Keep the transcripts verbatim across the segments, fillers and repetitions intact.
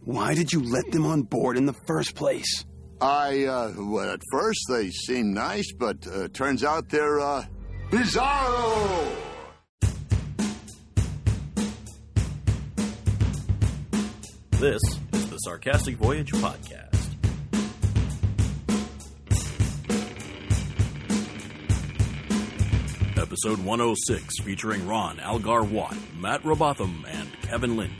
Why did you let them on board in the first place? I, uh, well, at first they seemed nice, but uh, turns out they're, uh, bizarro! This is the Sarcastic Voyage Podcast. Episode one oh six, featuring Ron Algar Watt, Matt Robotham, and Kevin Lynch.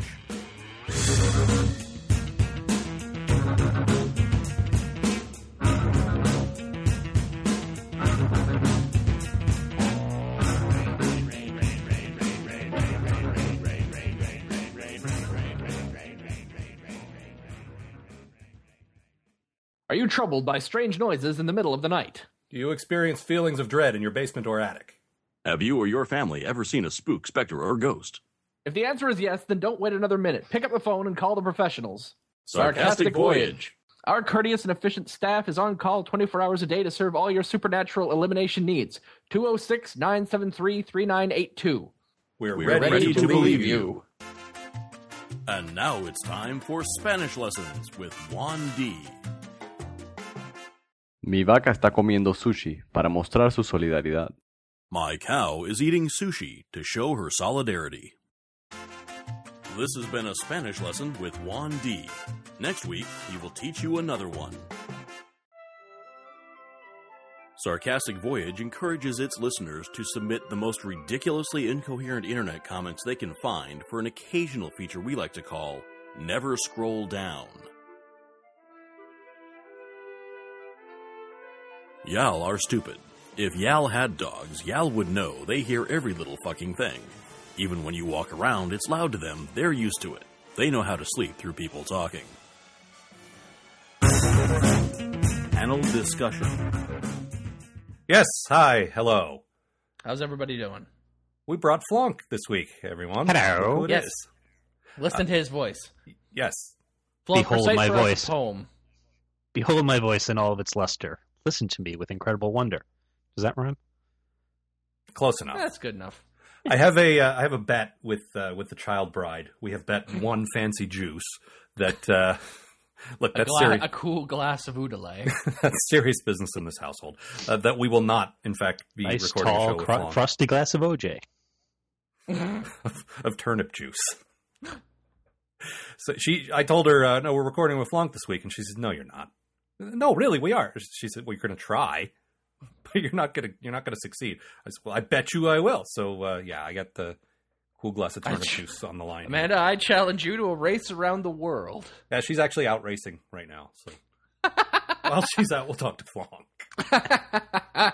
Are you troubled by strange noises in the middle of the night? Do you experience feelings of dread in your basement or attic? Have you or your family ever seen a spook, specter, or ghost? If the answer is yes, then don't wait another minute. Pick up the phone and call the professionals. Sarcastic Voyage. Our courteous and efficient staff is on call twenty-four hours a day to serve all your supernatural elimination needs. two oh six, nine seven three, three nine eight two. We're, We're ready, ready to, to believe, believe you. you. And now it's time for Spanish lessons with Juan D. Mi vaca está comiendo sushi para mostrar su solidaridad. My cow is eating sushi to show her solidarity. This has been a Spanish lesson with Juan D. Next week, he will teach you another one. Sarcastic Voyage encourages its listeners to submit the most ridiculously incoherent internet comments they can find for an occasional feature we like to call Never Scroll Down. Yal are stupid. If Yal had dogs, Yal would know they hear every little fucking thing. Even when you walk around, it's loud to them. They're used to it. They know how to sleep through people talking. Panel discussion. Yes, hi, hello. How's everybody doing? We brought Flonk this week, everyone. Hello. Look who it Yes. is. Listen Uh, to his voice. Yes. Flo, Behold recite my for us a voice. poem. Behold my voice in all of its luster. Listen to me with incredible wonder. Does that rhyme? Close enough. That's good enough. I have a uh, I have a bet with uh, with the child bride. We have bet one fancy juice that uh, look A, that's gla- serious. a cool glass of Oudalay. That's serious business in this household. Uh, that we will not, in fact, be Nice, recording a show tall, with cr- Flonk frosty glass of O J. of, of turnip juice. So she, I told her, uh, no, we're recording with Flonk this week, and she said, no, you're not. No, really, we are. She said, well, you're going to try, but you're not going to, you're not going to succeed. I said, well, I bet you I will. So, uh, yeah, I got the cool glass of turnip ch- juice on the line. Amanda, I challenge you to a race around the world. Yeah, she's actually out racing right now. So while she's out, we'll talk to Flonk.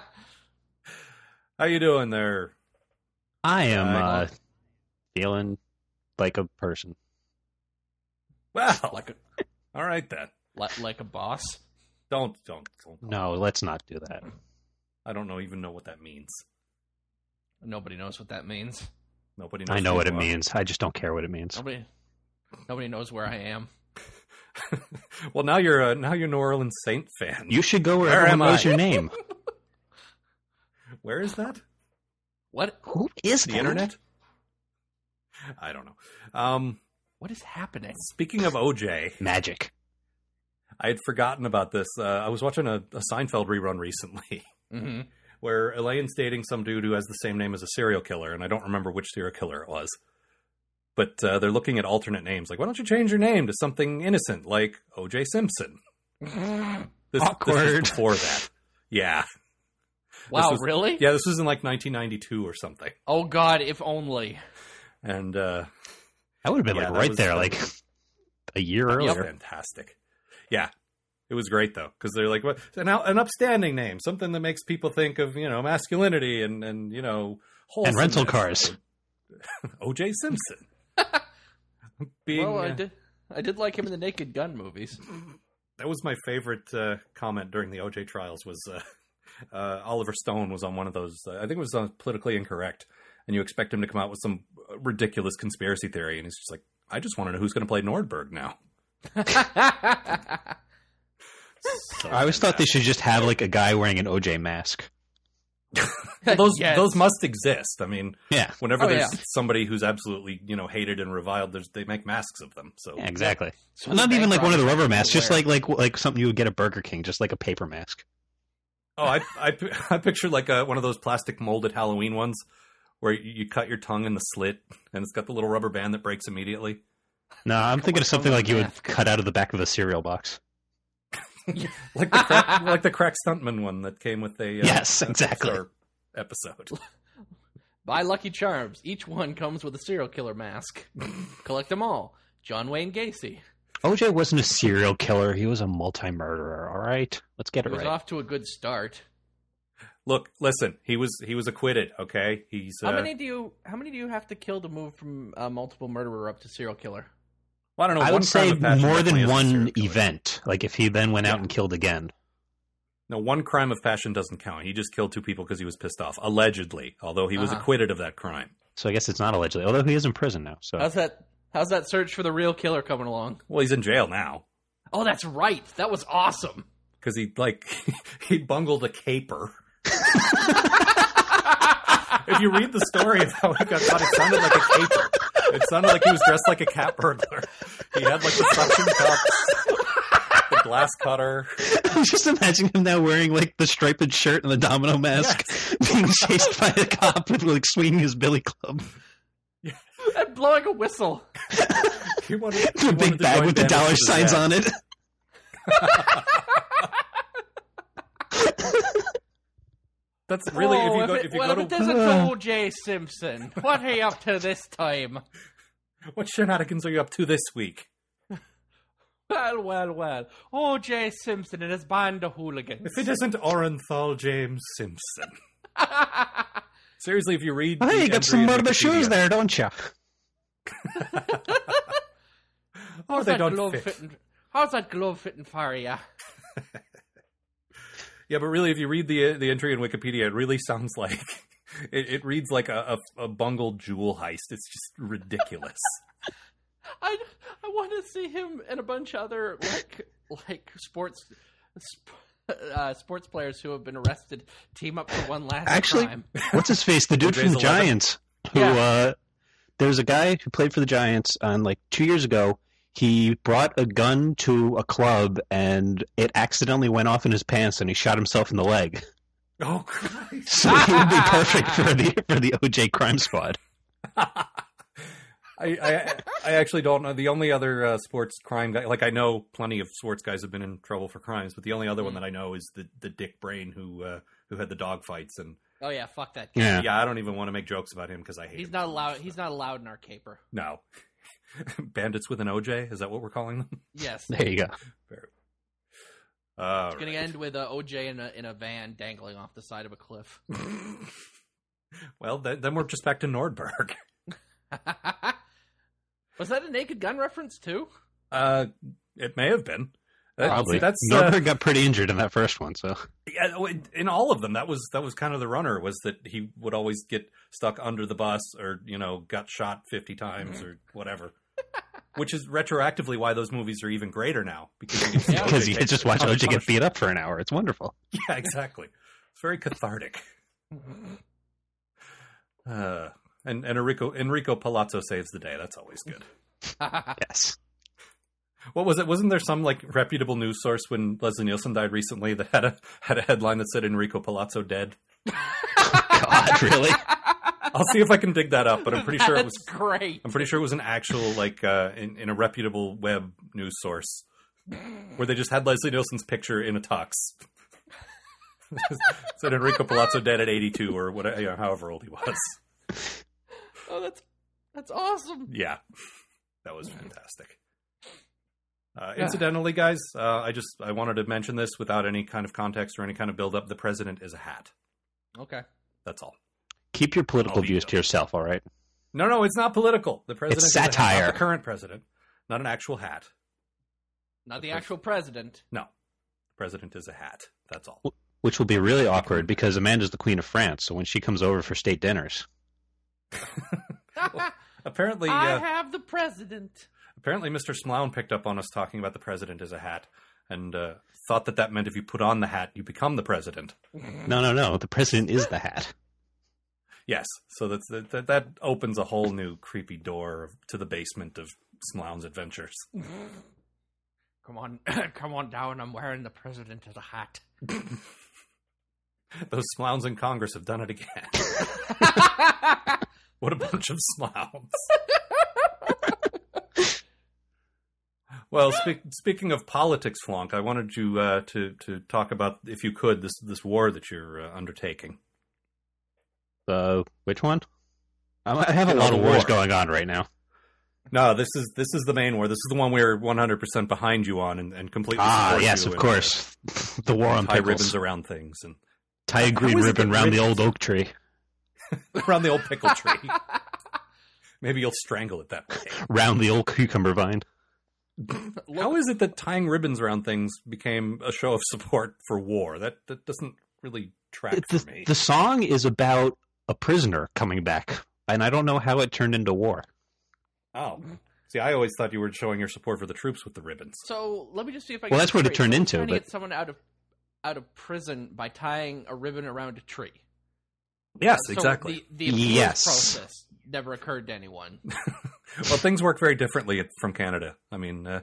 How you doing there? I am Uh, uh, feeling like a person. Well, Like a, all right then. like, like a boss. Don't, don't, don't. No, let's not do that. I don't know even know what that means. Nobody knows what that means. Nobody knows. I know who what you it are. means. I just don't care what it means. Nobody, nobody knows where I am. Well, now you're a now you're New Orleans Saint fan. You should go where, Where everyone am knows I? your name. Where is that? What? Who is The that? internet? I don't know. Um, What is happening? speaking of O J, Magic. I had forgotten about this. Uh, I was watching a, a Seinfeld rerun recently Mm-hmm. where Elaine's dating some dude who has the same name as a serial killer, and I don't remember which serial killer it was. But uh, they're looking at alternate names. Like, why don't you change your name to something innocent, like O J Simpson? This, Awkward. This was before that. Yeah. Wow, was- really? Yeah, this was in like nineteen ninety-two or something. Oh, God, if only. And uh, That would have been Yeah, like that right was- there, that like was- a year that was earlier. fantastic. Yeah. It was great, though, because they're like, what, an, out- an upstanding name, something that makes people think of, you know, masculinity and, and you know, And rental wholesomeness. cars. O J Simpson. Being, Well, I uh, did. I did like him in the Naked Gun movies. That was my favorite uh, comment during the O J trials was uh, uh, Oliver Stone was on one of those, uh, I think it was on Politically Incorrect, and you expect him to come out with some ridiculous conspiracy theory, and he's just like, I just want to know who's going to play Nordberg now. So I always thought they should just have like a guy wearing an O J mask. Well, those Yes. those must exist. I mean, Yeah. whenever Oh, there's yeah. somebody who's absolutely, you know, hated and reviled, there's, they make masks of them. So Yeah, exactly. So Well, not the even bank like one of the robbers rubber are masks, just aware. like like like something you would get at Burger King, just like a paper mask. Oh, I I, I picture like a, one of those plastic molded Halloween ones where you, you cut your tongue in the slit and it's got the little rubber band that breaks immediately. No, I'm thinking of something on, like you would mask. cut out of the back of a cereal box. Like the crack, like the crack stuntman one that came with a uh, Yes, a exactly. Pixar episode. Buy Lucky Charms. Each one comes with a serial killer mask. Collect them all. John Wayne Gacy. O J wasn't a serial killer. He was a multi-murderer, all right? Let's get He it was right. off to a good start. Look, listen, he was he was acquitted. Okay, he's uh, How many do you how many do you have to kill to move from uh, multiple murderer up to serial killer? well, I don't know. I one would crime say of passion more definitely than isn't a one serial killer. event. Like if he then went out Yeah. and killed again. No, one crime of passion doesn't count. He just killed two people because he was pissed off, allegedly. Although he was Uh-huh. acquitted of that crime. So I guess it's not allegedly, although he is in prison now. So How's that how's that search for the real killer coming along? Well, he's in jail now Oh, that's right. That was awesome. because he like he bungled a caper. If you read the story of how he got caught, it sounded like a caper. It sounded like he was dressed like a cat burglar. He had like the suction cups, the glass cutter. I'm just imagining him now wearing like the striped shirt and the domino mask, being chased by a cop with like swinging his billy club. And blowing a whistle. He wanted, he The wanted big to bag join with the Bandits dollar with his signs dad. on it. That's really oh, if you go it, if you well, go if to it isn't O J Simpson, what are you up to this time? what shenanigans are you up to this week? Well, well, well. O J Simpson and his band of hooligans. If it isn't Orenthal James Simpson. Seriously, if you read, Oh, the hey, you got entry some in murder shoes Wikipedia- there, don't you? Oh, How's they that don't glove fit. fitting? How's that glove fitting for you? Yeah, but really, if you read the the entry in Wikipedia, it really sounds like it, it reads like a, a, a bungled jewel heist. It's just ridiculous. I, I want to see him and a bunch of other like like sports sp- uh, sports players who have been arrested team up for one last Actually, crime. what's his face? The dude O J's from the eleven. Giants. Who Yeah. uh, there was a guy who played for the Giants, and like two years ago, he brought a gun to a club, and it accidentally went off in his pants, and he shot himself in the leg. Oh Christ! So he would be perfect for the for the O J crime squad. I, I I actually don't know. The only other uh, sports crime guy, like I know plenty of sports guys have been in trouble for crimes, but the only other one that I know is the, the Dick Brain who uh, who had the dog fights. And Oh yeah, fuck that guy. Yeah. yeah, I don't even want to make jokes about him because I hate He's him. not allowed. He's not allowed in our caper. No. Bandits with an O J? Is that what we're calling them? Yes, There you go. Uh, it's gonna end with uh, O J in a in a van dangling off the side of a cliff. Well, then, then we're just back to Nordberg. Was that a Naked Gun reference too? Uh, it may have been. That- Probably. see, that's Norberg uh, got pretty injured in that first one, so yeah, in all of them. That was that was kind of the runner, was that he would always get stuck under the bus, or you know, got shot fifty times or whatever. Which is retroactively why those movies are even greater now, because you, can see Yeah. O J because you take just watch a ton O of J get punishment. beat up for an hour. It's wonderful. Yeah, exactly. It's very cathartic. Uh, and, and Enrico Enrico Palazzo saves the day. That's always good. Yes. What was it? Wasn't there some like reputable news source when Leslie Nielsen died recently that had a had a headline that said Enrico Palazzo dead? God, really? I'll see if I can dig that up, but I'm pretty sure it was. That's great. I'm pretty sure it was an actual like uh, in, in a reputable web news source where they just had Leslie Nielsen's picture in a tux. Said Enrico Palazzo dead at eighty-two or whatever, you know, however old he was. Oh, that's that's awesome. Yeah, that was fantastic. Uh, incidentally, guys, uh, I just I wanted to mention this without any kind of context or any kind of build up. The president is a hat. Okay. That's all. Keep your political I'll be views done. to yourself, all right? No, no, it's not political. The president It's is a hat, satire. not the current president, not an actual hat. Not the actual president. No, the president is a hat. That's all. Which will be really awkward because Amanda's the Queen of France, so when she comes over for state dinners, Apparently, I uh, have the president. apparently, Mister Smlown picked up on us talking about the president as a hat, and uh, thought that that meant if you put on the hat, you become the president. No, no, no. The president is the hat. Yes, so that's, that that opens a whole new creepy door to the basement of Smlown's adventures. Come on, come on down. I'm wearing the president as a hat. Those Smlowns in Congress have done it again. What a bunch of Smlowns. Well, spe- speaking of politics, Flonk, I wanted you uh, to to talk about, if you could, this this war that you're uh, undertaking. Uh, which one? I have a You know, lot of the wars war. going on right now. No, this is this is the main war. This is the one we're one hundred percent behind you on and, and completely Ah, support yes, you of and, course. The war uh, on tie ribbons pickles. around things and Tie a How green is it ribbon that around the ribbons- old oak tree. around the old pickle tree. Maybe you'll strangle it that way. Round the old cucumber vine. How is it that tying ribbons around things became a show of support for war? That that doesn't really track The, for me. the song is about a prisoner coming back, and I don't know how it turned into war. Oh. See, I always thought you were showing your support for the troops with the ribbons. So let me just see if I. Well, get that's what it straight. turned Someone's into, Trying to but- get someone out of out of prison by tying a ribbon around a tree. Yes, So exactly. The, the appeals Yes. process never occurred to anyone. Well, things work very differently from Canada. I mean, uh,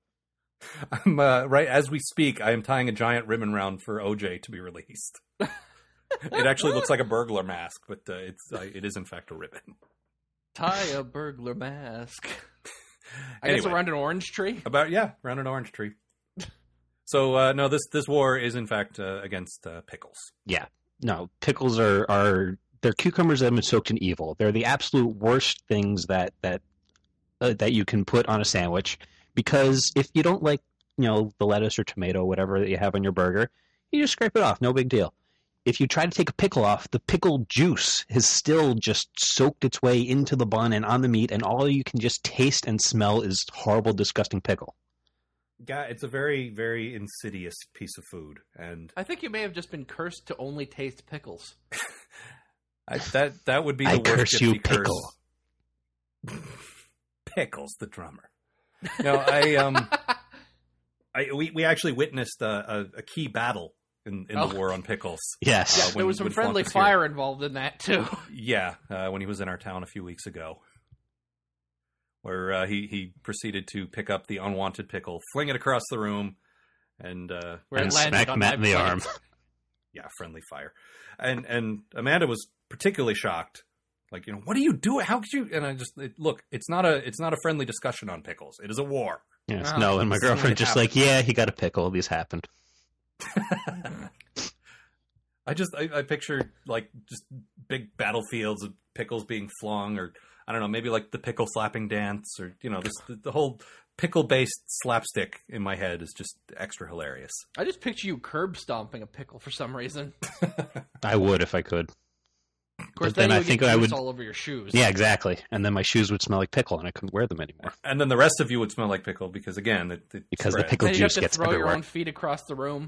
I'm uh, right as we speak. I am tying a giant ribbon round for O J to be released. It actually looks like a burglar mask, but uh, it's uh, it is in fact a ribbon. Tie a burglar mask. I guess Anyway. around an orange tree. About yeah, around an orange tree. So uh, no, this this war is in fact uh, against uh, pickles. Yeah. No, pickles are, are they're cucumbers that have been soaked in evil. They're the absolute worst things that that uh, that you can put on a sandwich, because if you don't like, you know, the lettuce or tomato, whatever that you have on your burger, you just scrape it off, no big deal. If you try to take a pickle off, the pickle juice has still just soaked its way into the bun and on the meat, and all you can just taste and smell is horrible, disgusting pickle. Yeah, it's a very very insidious piece of food, and I think you may have just been cursed to only taste pickles. I, that that would be the I worst curse gift you, he cursed. pickle. Pickles, the drummer. No, I um, I we, we actually witnessed a, a, a key battle in, in Oh. the war on pickles. Yes. Uh, there when- was some when friendly Flonk was here. fire involved in that too. Yeah, uh, when he was in our town a few weeks ago, where uh, he he proceeded to pick up the unwanted pickle, fling it across the room, and uh, Where And it landed smack on Matt my in the plate. arm. yeah, friendly fire, and and Amanda was particularly shocked. Like, you know, what are you doing? How could you? And I just it, look. It's not a it's not a friendly discussion on pickles. It is a war. Yes. Oh, No, and my this is what girlfriend just happened. like, yeah, he got a pickle. These happened. I just I, I picture like just big battlefields of pickles being flung, or I don't know, maybe like the pickle slapping dance, or you know, this the, the whole pickle based slapstick in my head is just extra hilarious. I just picture you curb stomping a pickle for some reason. I would if I could. Of course, But then then, you I would think get I juice would- all over your shoes. Yeah, exactly. And then my shoes would smell like pickle, and I couldn't wear them anymore And then the rest of you would smell like pickle because again, it, it because the spreads. pickle Then you have juice to gets throw your everywhere. own feet across the room.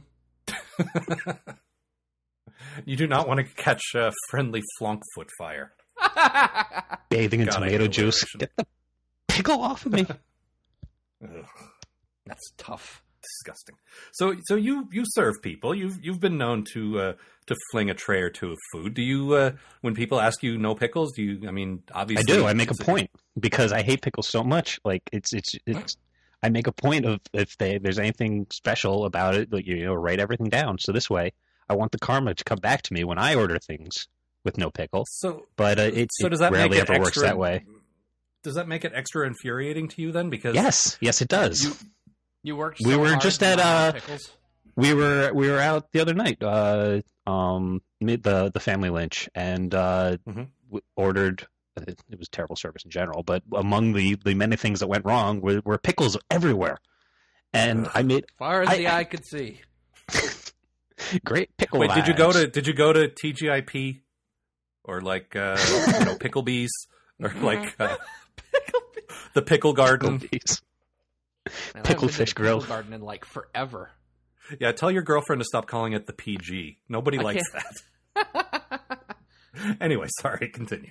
You do not want to catch uh, friendly flonk foot fire. Bathing in God, I tomato hate juice. alliteration. Get the pickle off of me. Ugh, That's tough. disgusting. So, so you you serve people. You've you've been known to uh, to fling a tray or two of food. Do you uh, when people ask you no pickles? Do you? I mean, I obviously, do. I make a it's point because I hate pickles so much. Like it's it's it's. I make a point of if they, there's anything special about it, like, you know, write everything down. So this way, I want the karma to come back to me when I order things with no pickle. So, But uh, it, so it does that rarely make it ever works extra, that way. Does that make it extra infuriating to you then? Because Yes, yes, it does. You, you worked. We so were hard just to at, not uh, have pickles. we were we were out the other night, uh, um, mid the the family lynch, and uh, Mhm. w- ordered. It, it was terrible service in general, but among the, the many things that went wrong were, were pickles everywhere. And I made Far as I- the I- eye could see. great pickle. wait, did you go vibes. to did you go to T G I P or like uh, you know Pickle Bees or like uh, the Pickle Garden? Picklebees? Man, I haven't Pickle been to fish the grill. Pickle garden in like forever. Yeah, tell your girlfriend to stop calling it the P G. Nobody I likes can't- that. Anyway, sorry. Continue.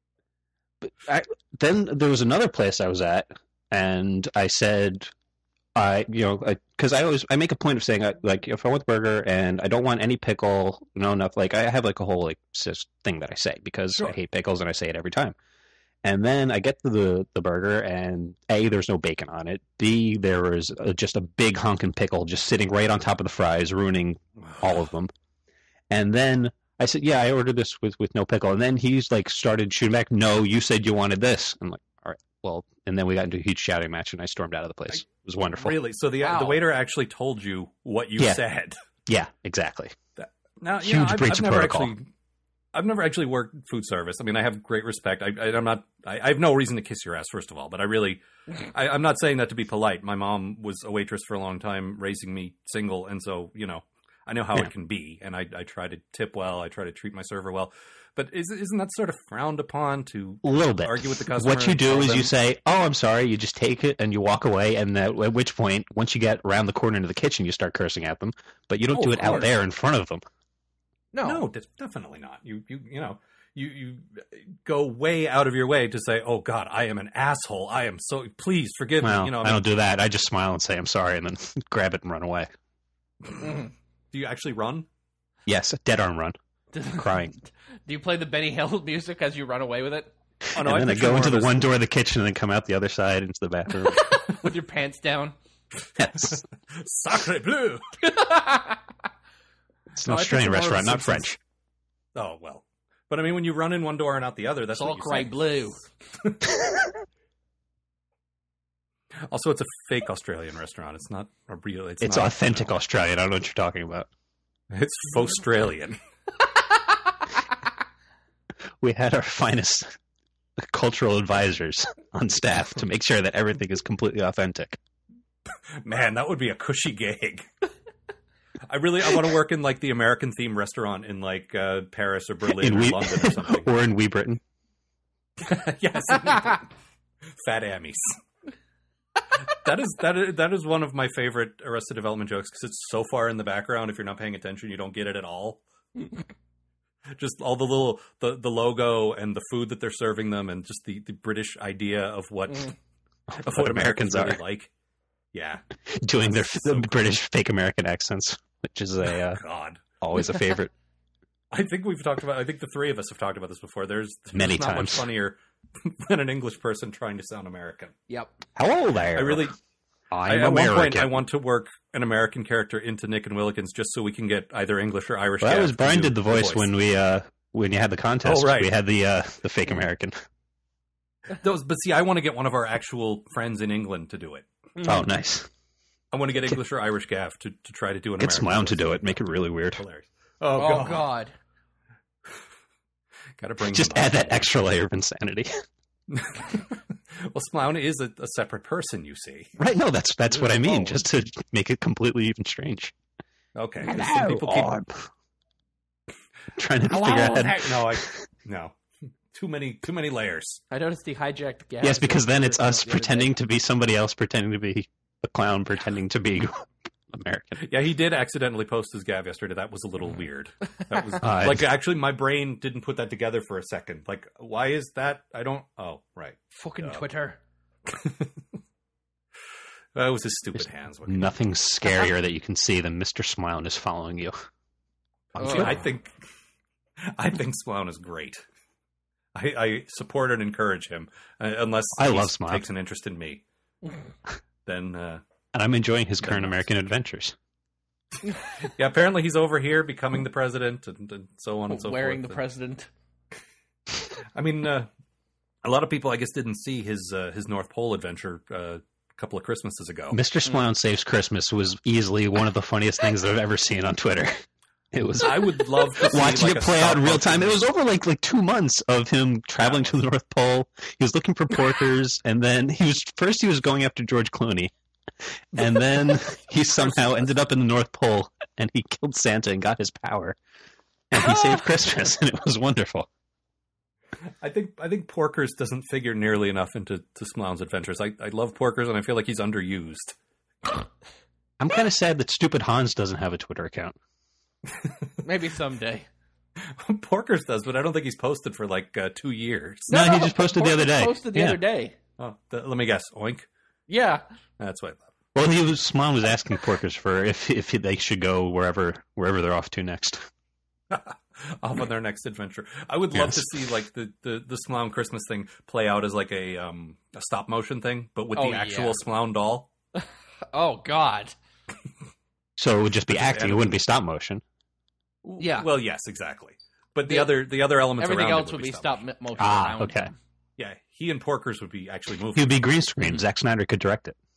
I, then there was another place I was at, and I said, I, you know, because I, I always I make a point of saying, uh, like, if I want the burger and I don't want any pickle, no, enough. Like, I have like a whole like sis- thing that I say because Sure. I hate pickles and I say it every time. And then I get to the the burger and A, there's no bacon on it. B, there was uh just a big honking pickle just sitting right on top of the fries, ruining all of them. And then I said, yeah, I ordered this with, with no pickle. And then he's like started shooting back. No, you said you wanted this. I'm like, all right, well, and then we got into a huge shouting match and I stormed out of the place. It was wonderful. Really? So the Wow. the waiter actually told you what you Yeah. said. Yeah, exactly. Now, Huge you know, I've, breach I've of never protocol. actually, I've never actually worked food service. I mean, I have great respect. I, I, I'm not. I, I have no reason to kiss your ass, first of all. But I really, I, I'm not saying that to be polite. My mom was a waitress for a long time, raising me single, and so you know, I know how Yeah. it can be. And I, I try to tip well. I try to treat my server well. But is, isn't that sort of frowned upon to A little bit. argue with the customer? What you and do tell is them- you say, "Oh, I'm sorry." You just take it and you walk away, and that, at which point, once you get around the corner into the kitchen, you start cursing at them. But you don't Oh, do of it out course. there in front of them. No. No, de- definitely not. You, you, you know, you, you go way out of your way to say, "Oh God, I am an asshole. I am so. Please forgive Well, me." You know, I, I mean, don't do that. I just smile and say, "I'm sorry," and then grab it and run away. Mhm. do you actually run? Yes, dead arm run, crying. Do you play the Benny Hill music as you run away with it? Oh no, and then I picture go more into of the as- one door of the kitchen and then come out the other side into the bathroom. With your pants down? Yes. Sacre bleu. It's No, an I Australian picture more of restaurant, not Simpsons. French. Oh well, but I mean, when you run in one door and out the other, that's what you Sacre say. bleu. Also, it's a fake Australian restaurant. It's not a real. It's, It's not, authentic you know, Australian. I don't know what you're talking about. It's Australian. We had our finest cultural advisors on staff to make sure that everything is completely authentic. Man, that would be a cushy gig. I really, I want to work in like the American themed restaurant in like uh, Paris or Berlin In or Wee- London or something. or in Wee Britain. Yes, fat Ammies. That is that is that is one of my favorite Arrested Development jokes because it's so far in the background. If you're not paying attention, you don't get it at all. Just all the little the, the logo and the food that they're serving them, and just the, the British idea of what Mm. of What what Americans Americans really are. like. Yeah, Doing their So the British fake American accents, which is a uh, God. always a favorite. I think we've talked about. I think the three of us have talked about this before. There's, there's Many not times. much funnier than an English person trying to sound American. Yep. Hello there. I really, I, I'm at one American. point, I want to work an American character into Nick and Willikins just so we can get either English or Irish. Well, that Gav was to Brian do did the voice, when we uh when you had the contest. Oh, right. We had the uh the fake American. Those, but see, I want to get one of our actual friends in England to do it. Oh, nice. I want to get English or Irish Gav to, to try to do an Get American Smown to voice. do it. Make it really weird. Hilarious. Oh, Oh, God. God. Got to bring Just him up. add that extra layer of insanity. Well, Smown is a, a separate person, you see. Right? No, that's that's what I mean. Oh. Just to make it completely even strange. Okay. 'cause some people keep I'm trying to Hello, figure out. How to... that- no, I no. Too many, too many layers. I noticed he hijacked gas. Yes, because then it's the other us day. pretending to be somebody else, pretending to be a clown, pretending to be American. Yeah, he did accidentally post his Gav yesterday. That was a little weird. That was Uh, like actually my brain didn't put that together for a second. Like, why is that? I don't. Oh, right. Fucking Oh. Twitter. That was his stupid hands. What can you Nothing scarier that you can see than Mister Smilen is following you. do? See, I think, I think Smown is great. I, I support and encourage him, uh, unless I he love Smown. takes an interest in me. Then, uh, And I'm enjoying his Very current nice. American adventures. yeah, apparently he's over here becoming the president, and, and so on and so Wearing forth. the president. I mean, uh, a lot of people, I guess, didn't see his uh, his North Pole adventure uh, a couple of Christmases ago. Mister Smilen Saves Christmas was easily one of the funniest things that I've ever seen on Twitter. It was I would love to see, watching like, it a play out in real stop time. It motion- was over like like two months of him traveling to the North Pole. He was looking for porkers, and then he was first he was going after George Clooney, and then he somehow ended up in the North Pole, and he killed Santa and got his power, and he saved Christmas, and it was wonderful. I think I think Porkers doesn't figure nearly enough into to Smown's adventures. I, I love Porkers, and I feel like he's underused. I'm kind of sad that stupid Hans doesn't have a Twitter account. Maybe someday. Porkers does, but I don't think he's posted for like uh, two years. No, he just posted the other day. Posted the Yeah. other day. Oh, th- let me guess. Oink. Yeah. That's what I thought. Well, he was, Mom was asking Porkers for if if they should go wherever wherever they're off to next. Off on their next adventure. I would love Yes. to see like the, the, the Smlown Christmas thing play out as like a um a stop motion thing, but with Oh, the yeah. actual Smlown doll. Oh God. So it would just be Which is acting; it wouldn't be stop motion. Yeah. Well, yes, exactly. But the The- other the other elements Everything around else it would be stop stop motion. motion. Ah, around okay. him. Yeah, he and Porkers would be actually He moving. would be green screen. Zack Snyder could direct it.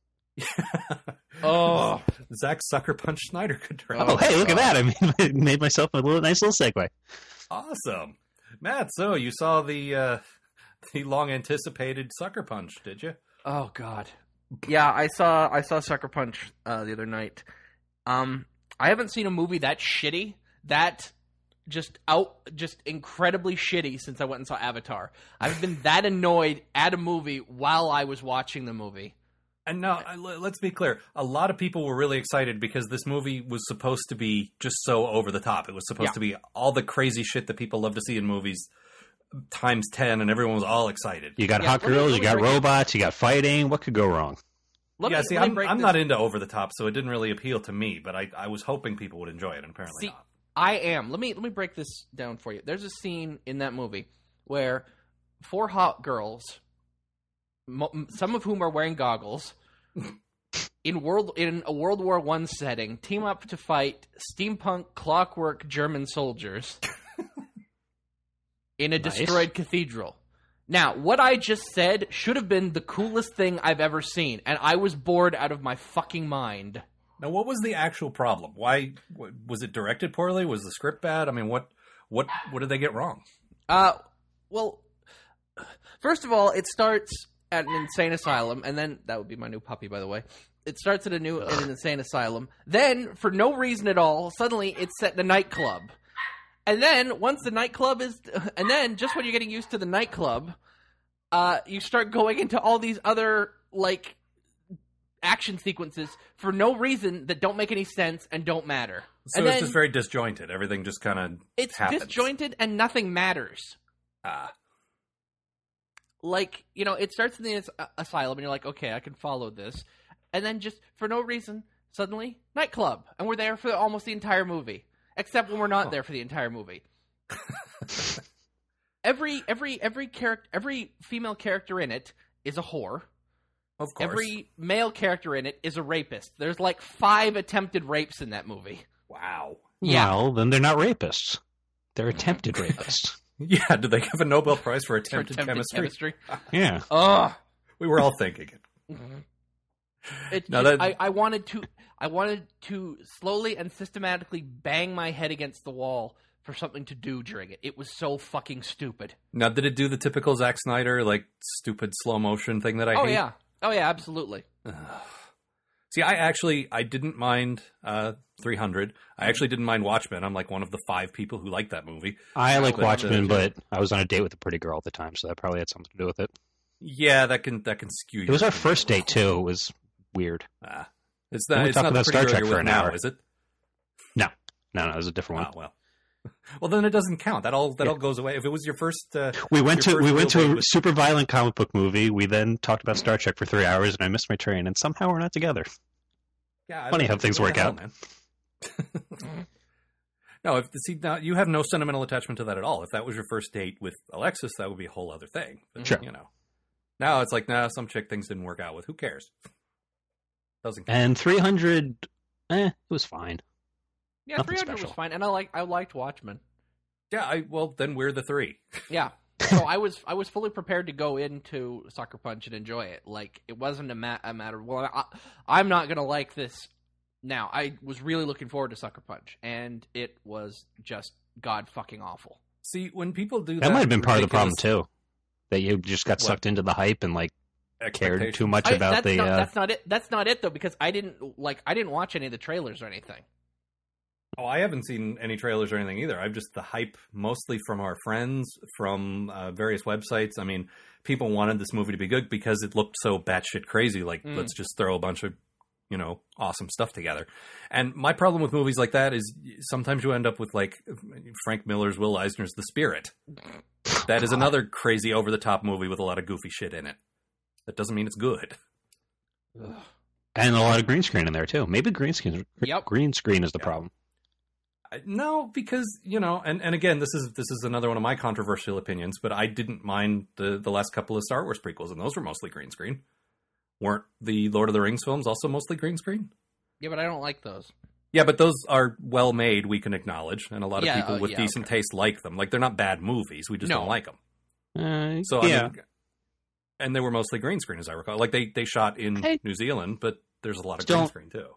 Oh. Zach Sucker Punch Snyder could direct. Oh, Oh, hey, look God. at that! I mean, I made myself a little nice little segue. Awesome, Matt. So you saw the uh, the long anticipated Sucker Punch, did you? Oh God. Yeah, I saw I saw Sucker Punch uh, the other night. Um, I haven't seen a movie that shitty, that just out, just incredibly shitty since I went and saw Avatar. I've been that annoyed at a movie while I was watching the movie. And now, uh, l- let's be clear. A lot of people were really excited because this movie was supposed to be just so over the top. It was supposed Yeah. to be all the crazy shit that people love to see in movies times ten, and everyone was all excited. You got Yeah, hot let me- girls, let you me got break it- robots, you got fighting. What could go wrong? Let yeah, me, see, let me I'm, break I'm this- not into over the top, so it didn't really appeal to me, but I, I was hoping people would enjoy it, and apparently See, not. I am. Let me let me break this down for you. There's a scene in that movie where four hot girls, mo- some of whom are wearing goggles, in world in a World War One setting, team up to fight steampunk clockwork German soldiers in a Nice. destroyed cathedral. Now, what I just said should have been the coolest thing I've ever seen, and I was bored out of my fucking mind. Now, what was the actual problem? Why w- was it directed poorly? Was the script bad? I mean, what what what did they get wrong? Uh, well, first of all, it starts at an insane asylum, and then that would be my new puppy, by the way. It starts at a new at an insane asylum. Then, for no reason at all, suddenly it's set in a nightclub. And then once the nightclub is, and then just when you're getting used to the nightclub, uh, you start going into all these other like action sequences for no reason that don't make any sense and don't matter. So and it's then just very disjointed. Everything just kind of it's happens. disjointed and nothing matters. Ah, Like, you know, it starts in the as- asylum, and you're like, okay, I can follow this. And then just for no reason, suddenly, nightclub. And we're there for almost the entire movie. Except when we're not there for the entire movie. every every every character, every female character in it is a whore. of course. Every male character in it is a rapist. There's like five attempted rapes in that movie. Wow. Yeah. Well, then they're not rapists. They're attempted rapists. Yeah, did they give a Nobel Prize for For attempted, attempted chemistry? chemistry. Yeah. Ugh. We were all thinking it. It Now just, that- I, I wanted to I wanted to slowly and systematically bang my head against the wall for something to do during it. It was so fucking stupid. Now, did it do the typical Zack Snyder, like, stupid slow motion thing that I oh hate? yeah. Oh yeah, absolutely. See, I actually, I didn't mind uh, three hundred. I actually didn't mind Watchmen. I'm like one of the five people who like that movie. I like But, uh, Watchmen, but I was on a date with a pretty girl at the time, so that probably had something to do with it. Yeah, that can that can skew. It was our first date, too. It was weird. Ah. It's We not. were It's talking not the about pretty Star girl Trek you're for with an now, hour. is it? No, no, it was a different Oh one. well. Well, then it doesn't count. That all that Yeah. all goes away. If it was your first, uh, We went your to we first went to real date a with- super violent comic book movie. We then talked about Star Trek for three hours, and I missed my train. And somehow we're not together. Yeah, I Funny don't- how things what the work hell, out. man. No, if see now you have no sentimental attachment to that at all. If that was your first date with Alexis, that would be a whole other thing. But, Sure. You know, now it's like, nah, some chick things didn't work out with. Who cares? Doesn't care. And three hundred, eh, it was fine. Yeah, Nothing three hundred special. was fine, and I like I liked Watchmen. Yeah, I well then we're the three. Yeah. So I was I was fully prepared to go into Sucker Punch and enjoy it. Like it wasn't a, ma- a matter. Well, I, I'm not gonna like this. Now I was really looking forward to Sucker Punch, and it was just god fucking awful. See, when people do that, That might have been part of the problem ridiculous too. That you just got What? sucked into the hype and like cared expectations- too much I- about that's the. not, Uh, that's not it. That's not it though, because I didn't like I didn't watch any of the trailers or anything. Oh, I haven't seen any trailers or anything either. I've just the hype mostly from our friends, from uh, various websites. I mean, people wanted this movie to be good because it looked so batshit crazy. Like, Mm. let's just throw a bunch of, you know, awesome stuff together. And my problem with movies like that is sometimes you end up with like Frank Miller's Will Eisner's The Spirit. That is another crazy over the top movie with a lot of goofy shit in it. That doesn't mean it's good. Ugh. And a lot of green screen in there too. Maybe green screen. Yep. Green screen is the Yeah. problem. I- No, because you know, and, and again, this is this is another one of my controversial opinions. But I didn't mind the the last couple of Star Wars prequels, and those were mostly green screen. Weren't the Lord of the Rings films also mostly green screen? Yeah, but I don't like those. Yeah, but those are well made. We can acknowledge, and a lot of Yeah, people uh, with yeah, decent okay. taste like them. Like they're not bad movies. We just No. don't like them. Uh, So yeah. I mean, and they were mostly green screen, as I recall. Like they they shot in I New Zealand, but there's a lot of don't- green screen too.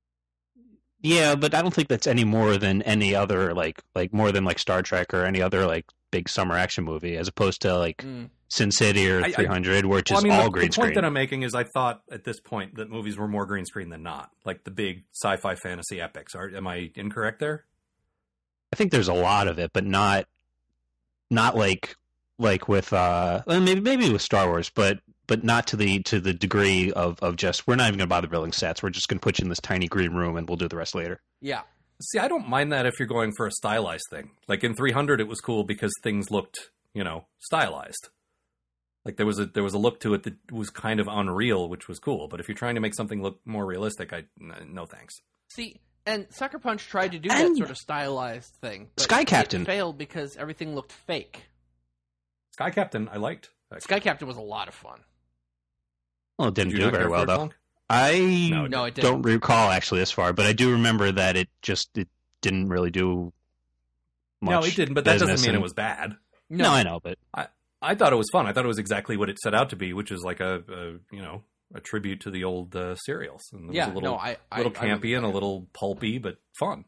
Yeah, but I don't think that's any more than any other like like more than like Star Trek or any other like big summer action movie, as opposed to like Mm. Sin City or I- I- three hundred, which Well, is I mean, all the, green the screen. point that I'm making is I thought at this point that movies were more green screen than not. Like the big sci-fi fantasy epics. Are am I incorrect there? I think there's a lot of it, but not not like like with uh well, maybe maybe with Star Wars, but but not to the to the degree of of just we're not even going to bother building sets. We're just going to put you in this tiny green room and we'll do the rest later. Yeah. See, I don't mind that if you're going for a stylized thing. Like in three hundred, it was cool because things looked, you know, stylized. Like there was a there was a look to it that was kind of unreal, which was cool. But if you're trying to make something look more realistic, I n- no thanks. See, and Sucker Punch tried to do And- that sort of stylized thing. But Sky Captain. It failed because everything looked fake. Sky Captain, I liked. Sky Captain was a lot of fun. Well, it didn't Did you do not very care well for it, though. Flunk? I No, No, it don't didn't. recall actually this far, but I do remember that it just it didn't really do much. No, it didn't. But that doesn't business mean it and- was bad. No, I know, but I thought it was fun. I thought it was exactly what it set out to be, which is like a, a you know a tribute to the old uh, serials. And it Yeah, was a little, no, I, I little I really campy and a dug it. little pulpy, but fun.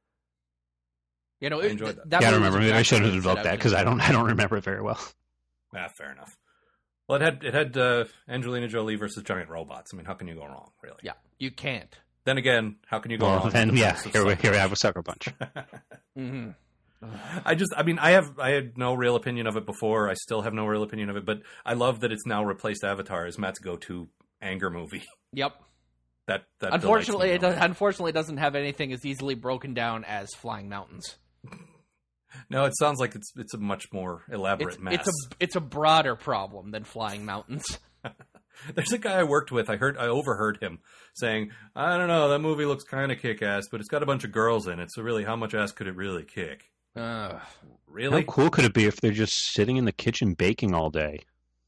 You know, I it, enjoyed th- that. yeah, I movie don't was remember. Maybe I exactly should have what it set developed out that to because be. I don't I don't remember it very well. Ah, fair enough. Well, it had it had uh, Angelina Jolie versus giant robots. I mean, how can you go wrong, really? Yeah, you can't. Then again, how can you go Well, wrong? then with the yeah, premise of here we Sucker here we Punch? have a Sucker Punch. Mm-hmm. I just, I mean, I have, I had no real opinion of it before. I still have no real opinion of it, but I love that it's now replaced Avatar as Matt's go-to anger movie. Yep. That, that Unfortunately, it delights does, me. unfortunately it doesn't have anything as easily broken down as Flying Mountains. No, it sounds like it's it's a much more elaborate It's, mess. it's a it's a broader problem than Flying Mountains. There's a guy I worked with. I heard, I overheard him saying, "I don't know, that movie looks kind of kick-ass, but it's got a bunch of girls in it. So really, how much ass could it really kick? Uh, Really? How cool could it be if they're just sitting in the kitchen baking all day?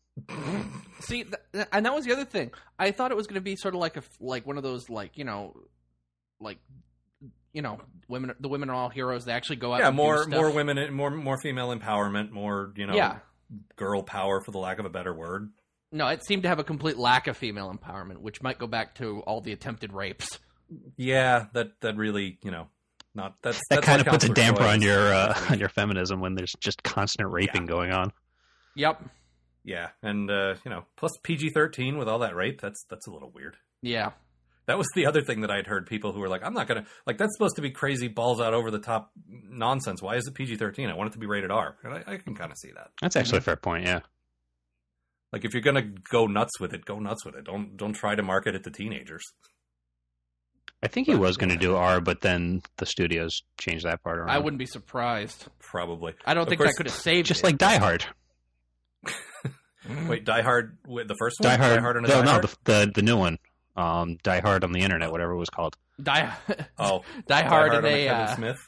see, th- th- and that was the other thing. I thought it was going to be sort of like a f- like one of those like you know, like you know, women. The women are all heroes. They actually go out. Yeah, and do more stuff. more women, more more female empowerment, more you know, Yeah. girl power, for the lack of a better word. No, it seemed to have a complete lack of female empowerment, which might go back to all the attempted rapes. Yeah, that that really, you know, not that's That that's kind what of puts a Counselor damper Troy on is. your uh, on your feminism when there's just constant raping Yeah. going on. Yep. Yeah, and uh, you know, plus P G thirteen with all that rape, that's that's a little weird. Yeah. That was the other thing that I had heard people who were like, I'm not gonna like that's supposed to be crazy balls out over the top nonsense. Why is it P G thirteen? I want it to be rated R. And I, I can kind of see that. That's actually a fair point. Yeah. Like if you're gonna go nuts with it, go nuts with it. Don't don't try to market it to teenagers. I think he was going to do R, but then the studios changed that part around. I wouldn't be surprised. Probably. I don't Of think course- that could have saved just it. like Die Hard. Wait, Die Hard, wait, the first one? Die Hard. Die Hard on a no, Die no, Hard? the, the the new one. Um, Die Hard on the internet, whatever it was called. Die, Oh, Die Hard on in a a. Kevin Uh... Smith.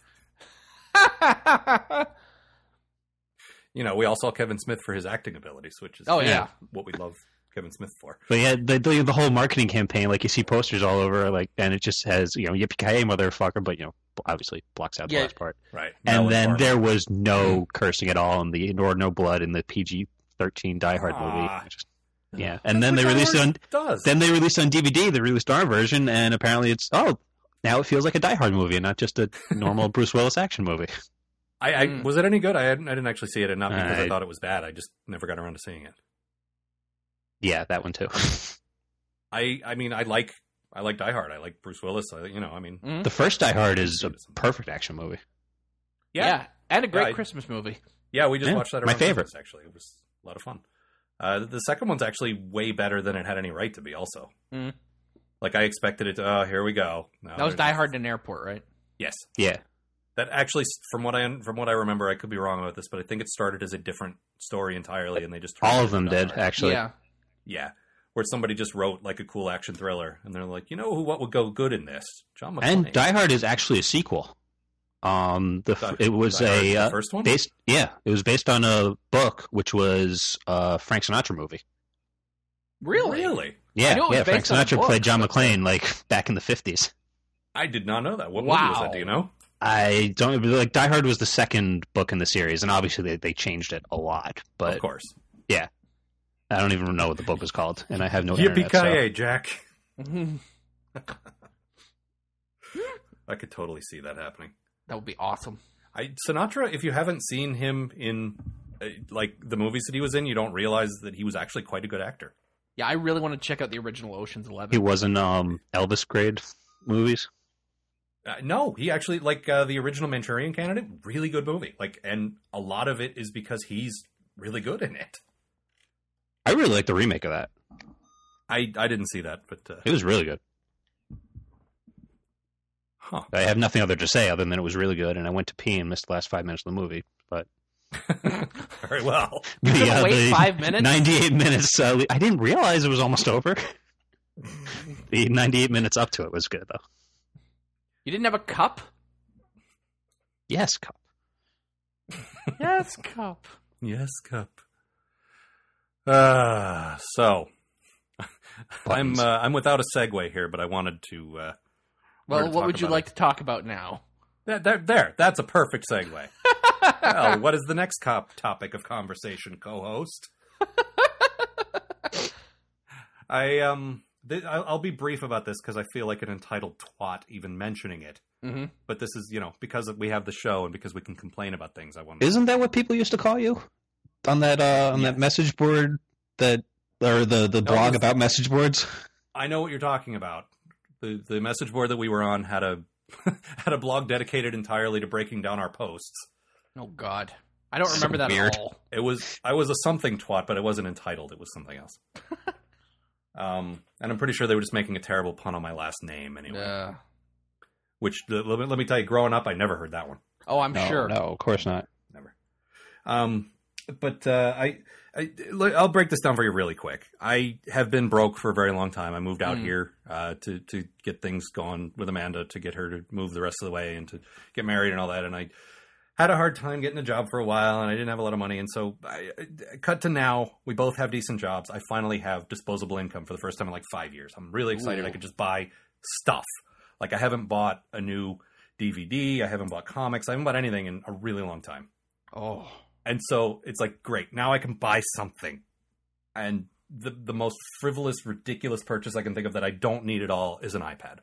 You know, we all saw Kevin Smith for his acting abilities, which is Oh, you know, yeah. what we love Kevin Smith for. But yeah, the, the the whole marketing campaign, like you see posters all over, like, and it just has you know yippee ki motherfucker, but you know obviously blocks out the Yeah. last part. Right. And Mel then Farmer. there was no cursing at all in the nor no blood in the P G thirteen Die Hard movie. Ah. Just- yeah, and then they That's what released it Die on Hard does. then they released it on D V D. They released our version, and apparently it's oh now it feels like a Die Hard movie and not just a normal Bruce Willis action movie. I, I Mm. was it any good? I hadn't, I didn't actually see it, and not because I, I- thought it was bad. I just never got around to seeing it. Yeah, that one too. I I mean, I like I like Die Hard. I like Bruce Willis. I, you know, I mean, Mhm. The first Die Hard is a perfect action movie. yeah. yeah, And a great Yeah, I- Christmas movie. yeah. We just Yeah, watched that. my Around favorite. Christmas, actually, it was a lot of fun. Uh, the second one's actually way better than it had any right to be. Also, Mhm. like I expected it. to, Oh, here we go. No, That was there's- Die Hard in an airport, right? Yes, Yeah, that actually, from what I from what I remember, I could be wrong about this, but I think it started as a different story entirely, and they just turned all it of them into Die did Hard. actually. Yeah. Yeah, where somebody just wrote like a cool action thriller, and they're like, you know who, what would go good in this? John McClane. And Die Hard is actually a sequel. Um, the Die- it was Die Hard, a the uh, first one? based, yeah, it was based on a book, which was a Frank Sinatra movie. Really? Really? Yeah, knew it was yeah. Frank based on a Sinatra book, played John but- McClane like back in the fifties. I did not know that. What movie was Wow. that? Do you know? I don't like Die Hard was the second book in the series, and obviously they, they changed it a lot. But Of course. yeah, I don't even know what the book was called, and I have no Yippee internet. So. ki Jack! Mhm. I could totally see that happening. That would be awesome. I, Sinatra, if you haven't seen him in uh, like the movies that he was in, you don't realize that he was actually quite a good actor. Yeah, I really want to check out the original Ocean's Eleven. He was in um, Elvis grade movies. Uh, no, he actually like uh, the original Manchurian Candidate. Really good movie. Like, and a lot of it is because he's really good in it. I really like the remake of that. I I didn't see that, but uh, It was really good. huh. I have nothing other to say other than it was really good, and I went to pee and missed the last five minutes of the movie. But Very well. You couldn't Yeah, wait the five minutes? ninety-eight minutes. Uh, I didn't realize it was almost over. The ninety-eight minutes up to it was good, though. You didn't have a cup? Yes, cup. Yes, cup. Yes, Cup. Uh, so I'm Buttons. uh, I'm without a segue here, but I wanted to. Uh, Well, wanted to what talk would you about like it. to talk about now? There, there, there, that's a perfect segue. Well, what is the next cop topic of conversation, co-host? I um, th- I'll, I'll be brief about this because I feel like an entitled twat even mentioning it. Mm-hmm. But this is, you know, because we have the show and because we can complain about things. I want. to... Isn't that what people used to call you on that uh, on that message board that or the the No, blog it's- about message boards? I know what you're talking about. The the message board that we were on had a had a blog dedicated entirely to breaking down our posts. Oh, God. I don't So remember that weird. at all. It was I was a something twat, but it wasn't entitled. It was something else. um, and I'm pretty sure they were just making a terrible pun on my last name anyway. Uh, Which the, let, me, let me tell you, growing up, I never heard that one. oh, I'm No, sure. no, of course not. Never. Um, but uh, I, I, look, I'll break this down for you really quick. I have been broke for a very long time. I moved out Mm. here uh, to to get things going with Amanda, to get her to move the rest of the way and to get married and all that. And I had a hard time getting a job for a while, and I didn't have a lot of money. And so, I, I cut to now, we both have decent jobs. I finally have disposable income for the first time in like five years. I'm really excited. Ooh. I could just buy stuff. Like, I haven't bought a new D V D. I haven't bought comics. I haven't bought anything in a really long time. Oh. And so it's like, great, now I can buy something. And the the most frivolous, ridiculous purchase I can think of that I don't need at all is an iPad.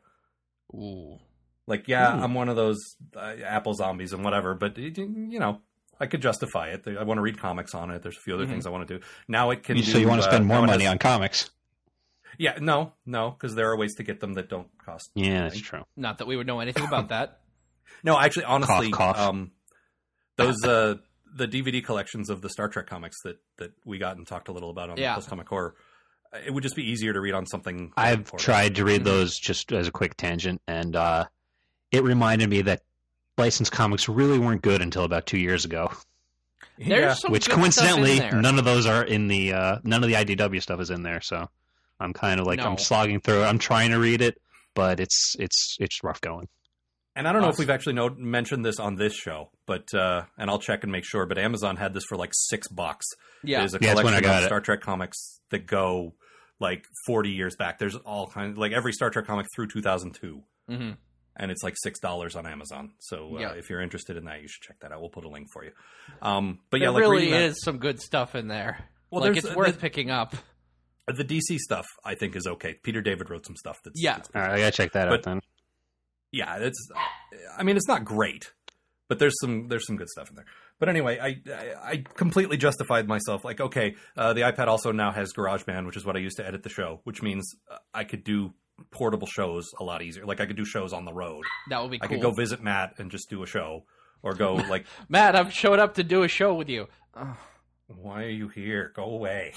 Ooh. Like, yeah, Ooh. I'm one of those uh, Apple zombies and whatever, but, it, you know, I could justify it. I want to read comics on it. There's a few other Mhm. things I want to do. Now it can You- do... so you want to uh, spend more now it money has- on comics? Yeah, no, no, because there are ways to get them that don't cost. Yeah, that's anything. true. Not that we would know anything about that. No, actually, honestly, Cough, cough. um, those uh, the D V D collections of the Star Trek comics that, that we got and talked a little about on Yeah. the Post Comic Horror, uh, it would just be easier to read on something. I've portable. tried to read Mhm. those just as a quick tangent, and uh, it reminded me that licensed comics really weren't good until about two years ago. There's Yeah. some Which good coincidentally, stuff in there. none of those are in the uh, none of the I D W stuff is in there. So I'm kind of like No. I'm slogging through it. I'm trying to read it, but it's it's it's rough going. And I don't know if Awesome. we've actually know, mentioned this on this show, but uh, and I'll check and make sure. But Amazon had this for like six bucks. Yeah. There's a Yeah, that's when collection I got of it. Star Trek comics that go like forty years back. There's all kinds, like every Star Trek comic through two thousand two, Mm-hmm. and it's like six dollars on Amazon. So uh, Yeah. if you're interested in that, you should check that out. We'll put a link for you. Um, but There yeah, like really reading that- is some good stuff in there. Well, like, there's- it's worth the- picking up. The D C stuff, I think, is okay. Peter David wrote some stuff that's Yeah. that's All right, I gotta check that But- out then. yeah, it's. I mean, it's not great, but there's some there's some good stuff in there. But anyway, I I, I completely justified myself. Like, okay, uh, the iPad also now has GarageBand, which is what I use to edit the show, which means uh, I could do portable shows a lot easier. Like, I could do shows on the road. That would be I cool. could go visit Matt and just do a show, or go like, Matt, I've showed up to do a show with you. Ugh. why are you here? Go away.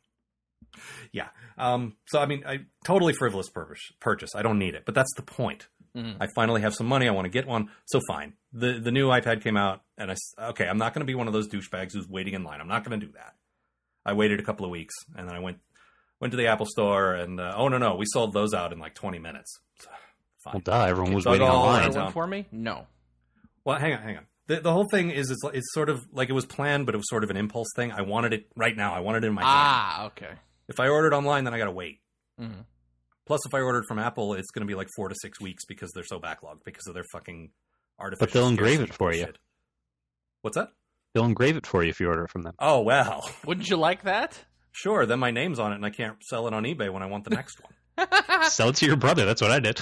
Yeah. Um, so, I mean, I totally frivolous purchase, purchase. I don't need it, but that's the point. Mhm. I finally have some money. I want to get one. So fine. The the new iPad came out, and I s- okay, I'm not going to be one of those douchebags who's waiting in line. I'm not going to do that. I waited a couple of weeks, and then I went Went to the Apple Store, and uh, oh no, no, we sold those out in like twenty minutes. So, fine. Well, duh, everyone was So I waiting go all online. around Order one town. for me? No. Well, hang on, hang on. The, the whole thing is it's, it's sort of like it was planned, but it was sort of an impulse thing. I wanted it right now. I wanted it in my hand. Ah, okay. If I ordered online, then I got to wait. Mm-hmm. Plus, if I ordered from Apple, it's going to be like four to six weeks because they're so backlogged because of their fucking artificial. But they'll engrave scarcity it for you. bullshit. What's that? They'll engrave it for you if you order it from them. Oh, well. Wouldn't you like that? Sure, then my name's on it and I can't sell it on eBay when I want the next one. Sell it to your brother. That's what I did.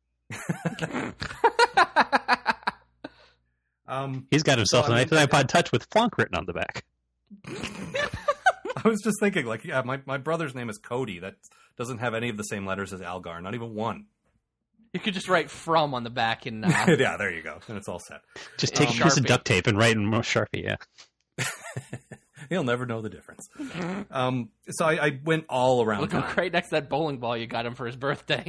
um, He's got himself So, I an mean, iPod Touch with Flonk written on the back. I was just thinking, like, yeah, my, my brother's name is Cody. That doesn't have any of the same letters as Algar, not even one. You could just write "from" on the back and uh, Yeah, there you go. And it's all set. Just take Um, a piece of Sharpie. duct tape and write in Sharpie, yeah. He'll never know the difference. Um, so I, I went all around look town. right next to that bowling ball you got him for his birthday.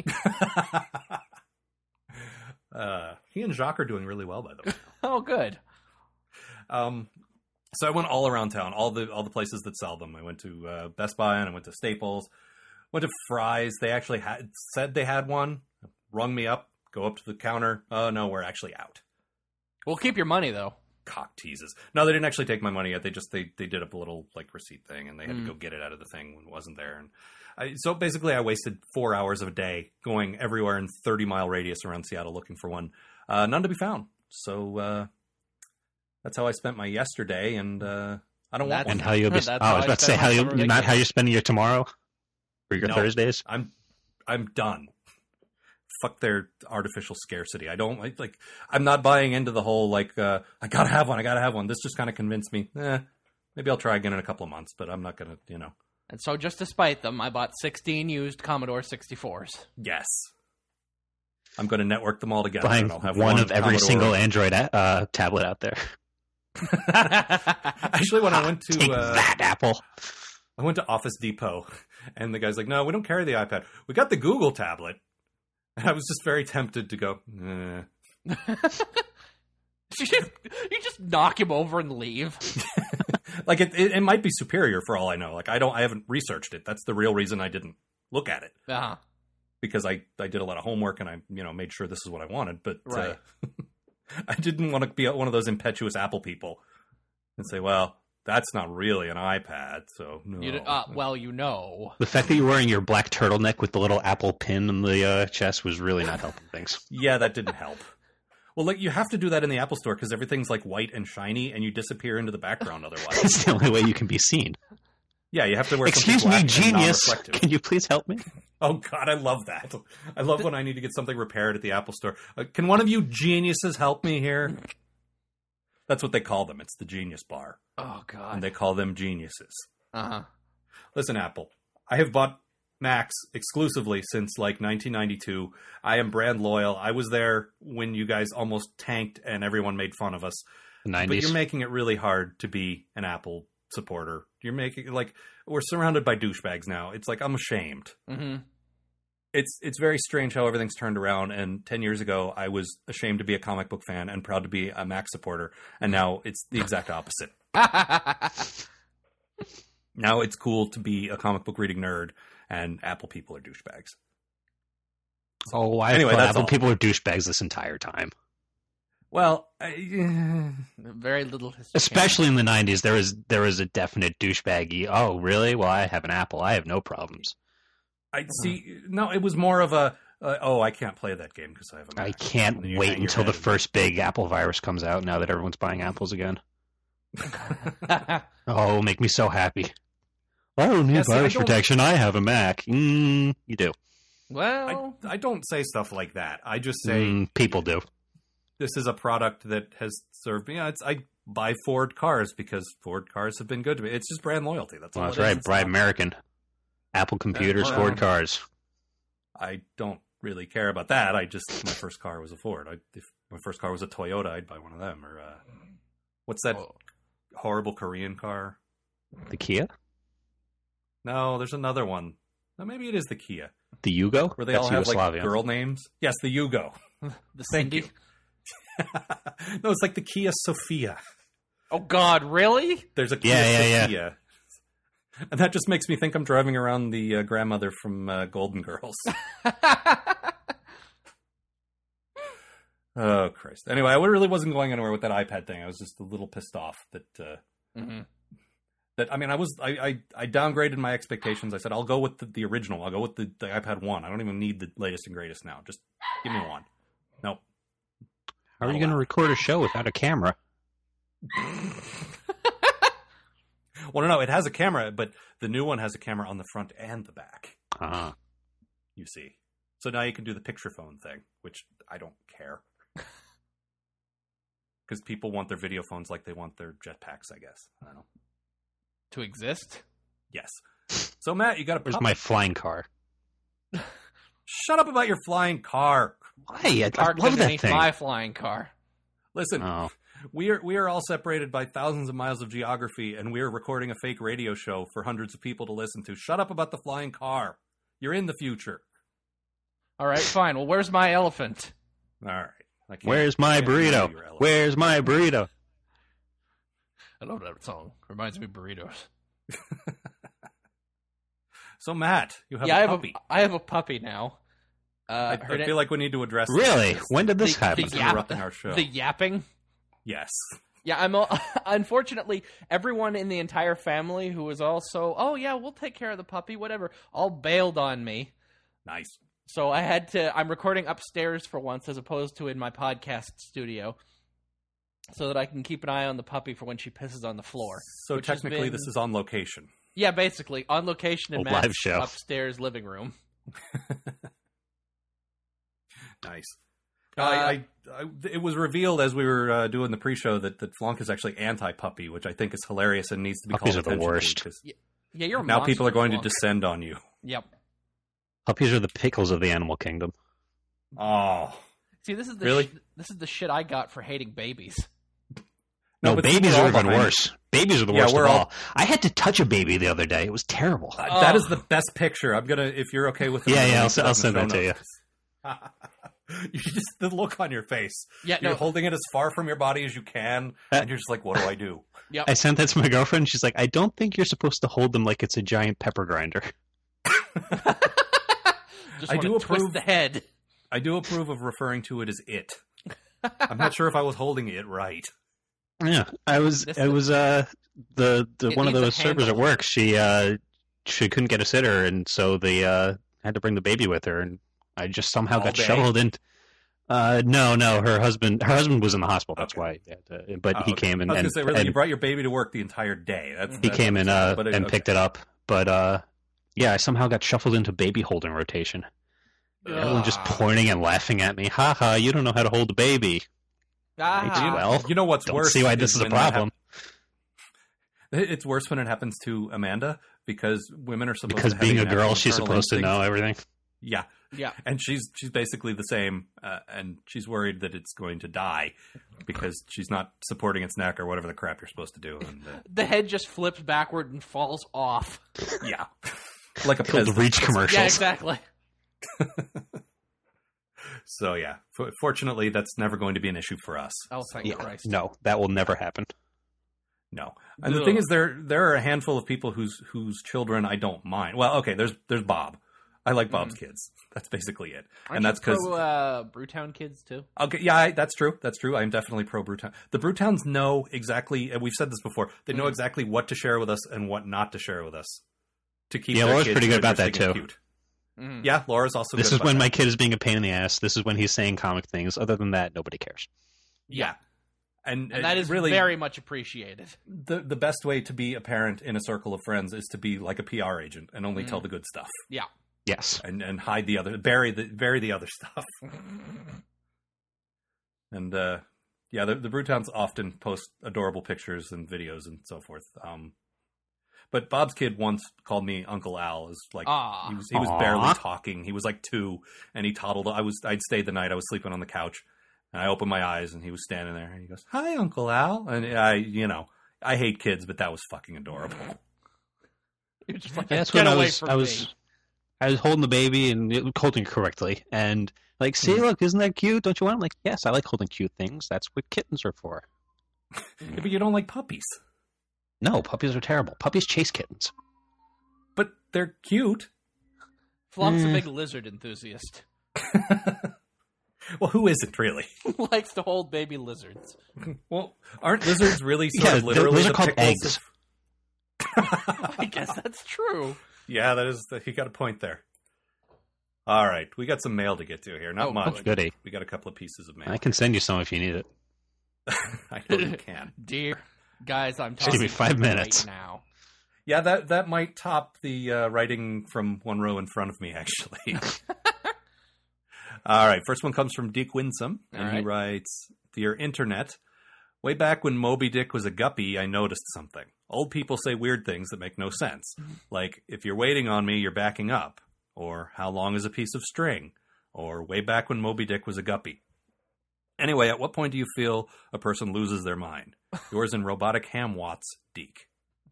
uh, he and Jacques are doing really well, by the way. Oh, good. Um, so I went all around town, all the all the places that sell them. I went to uh, Best Buy and I went to Staples, went to Fry's. They actually had said they had one. Rung me up, go up to the counter. Oh no, we're actually out. We'll keep your money though. Cock teases. No, they didn't actually take my money yet. They just they they did up a little like receipt thing, and they had Mm. to go get it out of the thing when it wasn't there. And I, so basically, I wasted four hours of a day going everywhere in thirty mile radius around Seattle looking for one. Uh, none to be found. So uh, that's how I spent my yesterday, and uh, I don't want That's- And one. how you'll be... That's oh, how I was I about to say, spent how my you summer not how vacation. you're spending your tomorrow? Or your No. Thursdays? I'm I'm done. Fuck their artificial scarcity. I don't like. like I'm not buying into the whole like. Uh, I gotta have one. I gotta have one. This just kind of convinced me. Eh, maybe I'll try again in a couple of months, but I'm not gonna. You know. And so, just to spite them, I bought sixteen used Commodore sixty-fours. Yes. I'm going to network them all together. Buying and I'll have one, one of every Commodore. single Android uh, tablet out there. Actually, when I went to Take uh, that, Apple. I went to Office Depot, and the guy's like, "No, we don't carry the iPad. We got the Google tablet." And I was just very tempted to go. Eh. you, just, you just knock him over and leave. Like it, it, it might be superior for all I know. Like I don't, I haven't researched it. That's the real reason I didn't look at it, Uh-huh. because I, I did a lot of homework and I, you know, made sure this is what I wanted. But Right. uh, I didn't want to be one of those impetuous Apple people and say, "Well, that's not really an iPad." So no. You, uh, well, you know. The fact that you're wearing your black turtleneck with the little Apple pin in the uh, chest was really not helping things. Yeah, that didn't help. Well, like you have to do that in the Apple Store because everything's like white and shiny, and you disappear into the background otherwise. It's the only way you can be seen. Yeah, you have to wear. Excuse something me, black and genius. non-reflective. Can you please help me? Oh God, I love that. I love when I need to get something repaired at the Apple Store. Uh, can one of you geniuses help me here? That's what they call them. It's the Genius Bar, Oh, and God. they call them geniuses. Uh-huh. Listen, Apple, I have bought Macs exclusively since like nineteen ninety-two. I am brand loyal. I was there when you guys almost tanked and everyone made fun of us. The But nineties. you're making it really hard to be an Apple supporter. You're making like we're surrounded by douchebags now. It's like I'm ashamed. Mm-hmm. It's it's very strange how everything's turned around. And ten years ago, I was ashamed to be a comic book fan and proud to be a Mac supporter. And now it's the exact opposite. Now it's cool to be a comic book reading nerd, and Apple people are douchebags. Oh, I Anyway, thought that's Apple all. people were douchebags this entire time. Well, I, Very little history. Especially in the nineties, there was there was a definite douchebaggy. Oh, really? Well, I have an Apple. I have no problems. I see. No, it was more of a. Uh, oh, I can't play that game because I have a Mac. I can't And you wait hang your until the head. first big Apple virus comes out. Now that everyone's buying Apples again. Oh, make me so happy. I don't need Yeah, see, I virus don't- protection. I have a Mac. Mm, you do. well, I, I don't say stuff like that. I just say Mm, people do. this is a product that has served me. Yeah, it's, I buy Ford cars because Ford cars have been good to me. It's just brand loyalty. That's all. Well, that's it is. right. It's Bright not- American. Apple computers, well, Ford cars. I don't really care about that. I just my first car was a Ford. I, if my first car was a Toyota, I'd buy one of them. Or uh, what's that Oh. horrible Korean car? The Kia? No, there's another one. No, maybe it is the Kia, The Yugo? where they That's all have like Yugoslavia. girl names. Yes, the Yugo. the Cindy. No, it's like the Kia Sophia. Oh, God, really? There's a Kia Yeah, yeah, yeah. Sophia. And that just makes me think I'm driving around the uh, grandmother from uh, Golden Girls. Oh, Christ. Anyway, I really wasn't going anywhere with that iPad thing. I was just a little pissed off that... Uh, mm-hmm. That I mean, I was I, I, I downgraded my expectations. I said I'll go with the, the original. I'll go with the, the iPad one. I don't even need the latest and greatest now. Just give me one. Nope. How are you going to record a show without a camera? Well, no, no, it has a camera, but the new one has a camera on the front and the back. Uh-huh. You see, so now you can do the picture phone thing, which I don't care, because people want their video phones like they want their jetpacks. I guess I don't know. To exist? Yes. So, Matt, you got a Where's puppy. my flying car? Shut up about your flying car. Why? I, I Art love that underneath thing. my flying car. Listen, Oh. we are we are all separated by thousands of miles of geography, and we are recording a fake radio show for hundreds of people to listen to. Shut up about the flying car. You're in the future. All right, fine. Well, where's my elephant? All right. I can't- Where's my I can't hear burrito? your elephant. Where's my burrito? I love that song. Reminds me of burritos. So, Matt, you have yeah, a I have puppy. a I have a puppy now. Uh, I, her I na- feel like we need to address Really? this. When did this the, happen? The, It's yap- interrupting our show. the yapping. Yes. Yeah, I'm. all- Unfortunately, everyone in the entire family who was also, oh yeah, we'll take care of the puppy, whatever, all bailed on me. Nice. So I had to. I'm recording upstairs for once, as opposed to in my podcast studio, so that I can keep an eye on the puppy for when she pisses on the floor. So which has technically, been- this is on location. Yeah, basically on location in A live Matt's show. upstairs living room. Nice. Uh, I, I, I, it was revealed as we were uh, doing the pre-show that, that Flonk is actually anti-puppy, which I think is hilarious and needs to be Puppies called are the attention to, worst. 'cause Yeah, you're a now people are monster, going to Flonk. descend on you. Yep. Puppies are the pickles of the animal kingdom. Oh. See, this is the Really? sh- this is the shit I got for hating babies. No, No, but babies we're all are even behind worse. Babies are the Yeah, worst we're of all- all. I had to touch a baby the other day. It was terrible. Uh, Oh. That is the best picture. I'm gonna, if you're okay with it. Yeah, I'm gonna yeah, I'll link s- it I'll up in send the that to show you. notes. You just the look on your face. Yeah, You're no. holding it as far from your body as you can, Uh, and you're just like, "What do I do?" Yep. I sent that to my girlfriend. She's like, I don't think you're supposed to hold them like it's a giant pepper grinder. Just I wanna do twist approve- the head. I do approve of referring to it as it. I'm not sure if I was holding it right. Yeah, I was. This I is- was. Uh, the the It one of needs a those servers at handle. work. She uh, she couldn't get a sitter, and so they uh had to bring the baby with her, and I just somehow All got day? shoveled in. Uh, no, no, her husband. Her husband was in the hospital. That's Okay. why. Yeah, uh, but Oh, he okay. came and, I was and, gonna say, really, and you brought your baby to work the entire day. That's, he that's came and uh but it- and okay. picked it up. But uh, yeah, I somehow got shuffled into baby holding rotation. Everyone just Ugh. pointing and laughing at me. Ha ha! You don't know how to hold a baby. Ah. Well, You know what's don't worse? see why this is a when that problem. hap- It's worse when it happens to Amanda because women are supposed Because to have being a natural girl, she's maternal supposed to instinct. know everything. Yeah, Yeah. and she's she's basically the same, uh, and she's worried that it's going to die because she's not supporting its neck or whatever the crap you're supposed to do. And, uh, The head just flips backward and falls off. yeah, like a Called the Pez. Reach commercials. Yeah, exactly. So yeah, F- fortunately, that's never going to be an issue for us. Oh, thank Yeah, Christ. no, that will never happen. No, and the Ugh. thing is, there there are a handful of people whose whose children I don't mind. Well, okay, there's there's Bob. I like Bob's kids. That's basically it, Mm-hmm. Aren't and that's you because pro, uh, Brewtown kids too. okay, yeah, I, that's true. That's true. I'm definitely pro Brewtown. The Brewtowns know exactly, and we've said this before. They know Mhm. exactly what to share with us and what not to share with us to keep. Yeah, their Laura's kids pretty good about that, interesting and too. Cute. Mhm. Yeah, Laura's also. This good is about when that. my kid is being a pain in the ass. This is when he's saying comic things. Other than that, nobody cares. Yeah, and, And that is really very much appreciated. the the best way to be a parent in a circle of friends is to be like a P R agent and only Mm. tell the good stuff. Yeah. Yes. and and hide the other, bury the bury the other stuff. And uh, yeah, the, the Brewtowns often post adorable pictures and videos and so forth. Um, but Bob's kid once called me Uncle Al. Is like Aw. he was he was Aw. barely talking. He was like two, and he toddled. I was I'd stayed the night. I was sleeping on the couch, and I opened my eyes, and he was standing there, and he goes, "Hi, Uncle Al." And I, you know, I hate kids, but that was fucking adorable. You're just like, Yeah, that's get when I away was. from I me. was. I was holding the baby and it, holding it correctly, and like, see, look, isn't that cute? Don't you want? I'm like, yes, I like holding cute things. That's what kittens are for. Yeah, but you don't like puppies. No, puppies are terrible. Puppies chase kittens. but they're cute. Flonk's Mm. a big lizard enthusiast. Well, who isn't really? Likes to hold baby lizards. Well, aren't lizards really sort Yeah, of literally those are the called pickles eggs. of- I guess that's true. Yeah, that is. The, you got a point there. All right, we got some mail to get to here. Not Oh, much. goody. We got a couple of pieces of mail. I can send you some if you need it. I know you can. Dear guys, I'm Just give me talking five to you minutes. right now. Yeah, that that might top the uh, writing from one row in front of me, actually. All right, first one comes from Dick Winsome, and All he right. writes, "Dear Internet, way back when Moby Dick was a guppy, I noticed something. Old people say weird things that make no sense, like, if you're waiting on me, you're backing up, or how long is a piece of string, or way back when Moby Dick was a guppy. Anyway, at what point do you feel a person loses their mind? Yours in robotic ham watts, Deke."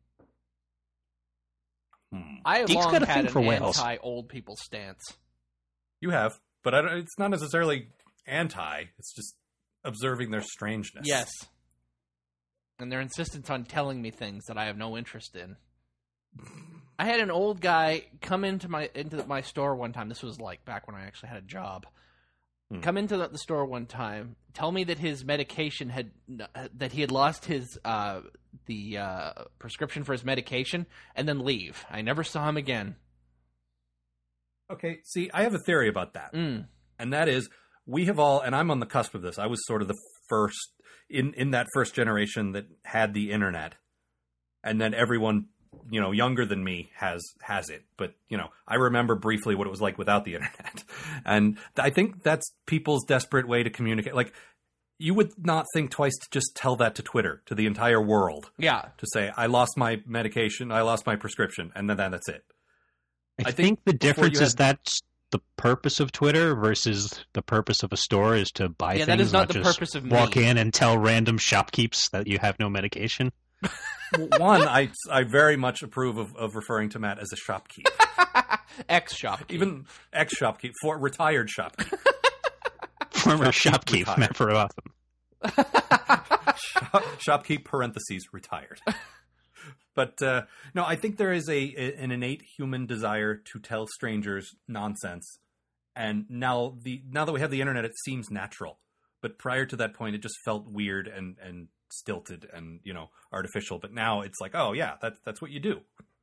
Hmm. I have Deke's long got a had thing for an whales. anti-old people stance. You have, but I don't, it's not necessarily anti. It's just observing their strangeness. Yes. And their insistence on telling me things that I have no interest in. I had an old guy come into my into my store one time. This was like back when I actually had a job. Hmm. Come into the, the store one time, tell me that his medication had that he had lost his uh, the uh, prescription for his medication, and then leave. I never saw him again. Okay, see, I have a theory about that. Mm. And that is, we have all, and I'm on the cusp of this, I was sort of the first, in, in that first generation that had the internet. And then everyone, you know, younger than me has has it. But, you know, I remember briefly what it was like without the internet. And I think that's people's desperate way to communicate. Like, you would not think twice to just tell that to Twitter, to the entire world. Yeah. To say, I lost my medication, I lost my prescription, and then that's it. I, I think, think the before difference you is had- that's the purpose of Twitter versus the purpose of a store is to buy Yeah, things. that is not the just purpose of walk me. in and tell random shopkeepers that you have no medication. One, I I very much approve of, of referring to Matt as a shopkeep. Ex shopkeep. Even ex-shopkeep, for retired shopkeep. Former Shopkeep shopkeep, retired. Matt Verbotham. Shop, shopkeep, parentheses, retired. But, uh, no, I think there is a, a an innate human desire to tell strangers nonsense. And now the now that we have the internet, it seems natural. But prior to that point, it just felt weird and, and stilted and, you know, artificial. But now it's like, oh, yeah, that, that's what you do.